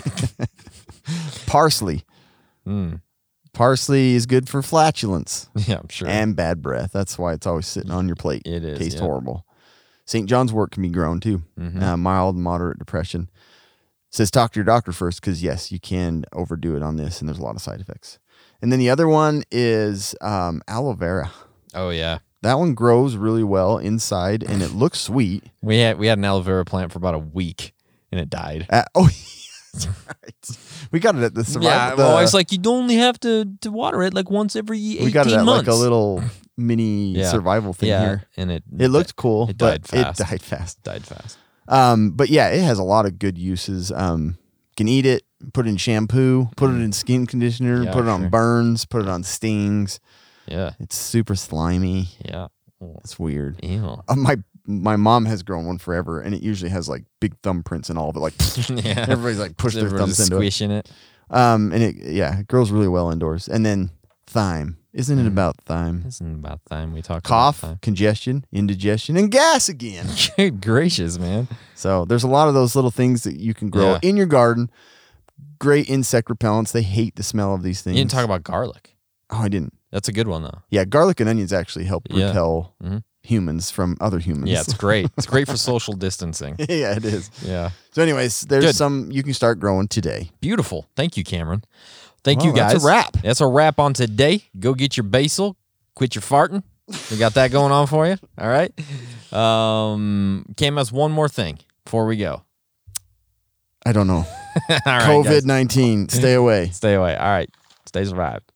Parsley. Parsley is good for flatulence Yeah, I'm sure. and bad breath. That's why it's always sitting on your plate. It is, Tastes yeah. horrible. St. John's wort can be grown too. Mild, moderate depression. Says talk to your doctor first because, yes, you can overdo it on this and there's a lot of side effects. And then the other one is aloe vera. Oh, yeah. That one grows really well inside and it looks sweet. We had an aloe vera plant for about a week and it died. That's right. We got it at the survival. Yeah, well, I was like, you only have to water it like once every 18 months. we got it at like a little mini survival thing here. And it looked cool. It died fast. It died fast. Died fast. But yeah, it has a lot of good uses. Can eat it, put it in shampoo, put it in skin conditioner, Yeah, put it on sure. burns, put it on stings. Yeah. It's super slimy. Yeah. Oh, It's weird. ew. My mom has grown one forever, and it usually has like big thumbprints and all of it. Like Yeah. everybody's like push their Everyone's thumbs into it. squishing it. And it grows really well indoors. And then thyme. Isn't it about thyme? Isn't about time we talk Cough, about congestion, indigestion, and gas again. time. Good gracious, man. So there's a lot of those little things that you can grow Yeah. in your garden. Great insect repellents. They hate the smell of these things. You didn't talk about garlic. Oh, I didn't. That's a good one, though. Yeah, garlic and onions actually help Yeah. repel Mhm. humans from other humans. Yeah, it's great. It's great for social distancing. Yeah, it is. Yeah. So, anyways, there's Good. some you can start growing today. Beautiful. Thank you, Cameron. Thank Well, you, guys. that's a wrap. That's a wrap on today. Go get your basil. Quit your farting. We got that going on for you. All right. Cam has one more thing before we go. I don't know. All right, guys. COVID-19. Stay away. Stay away. All right. Stay survived.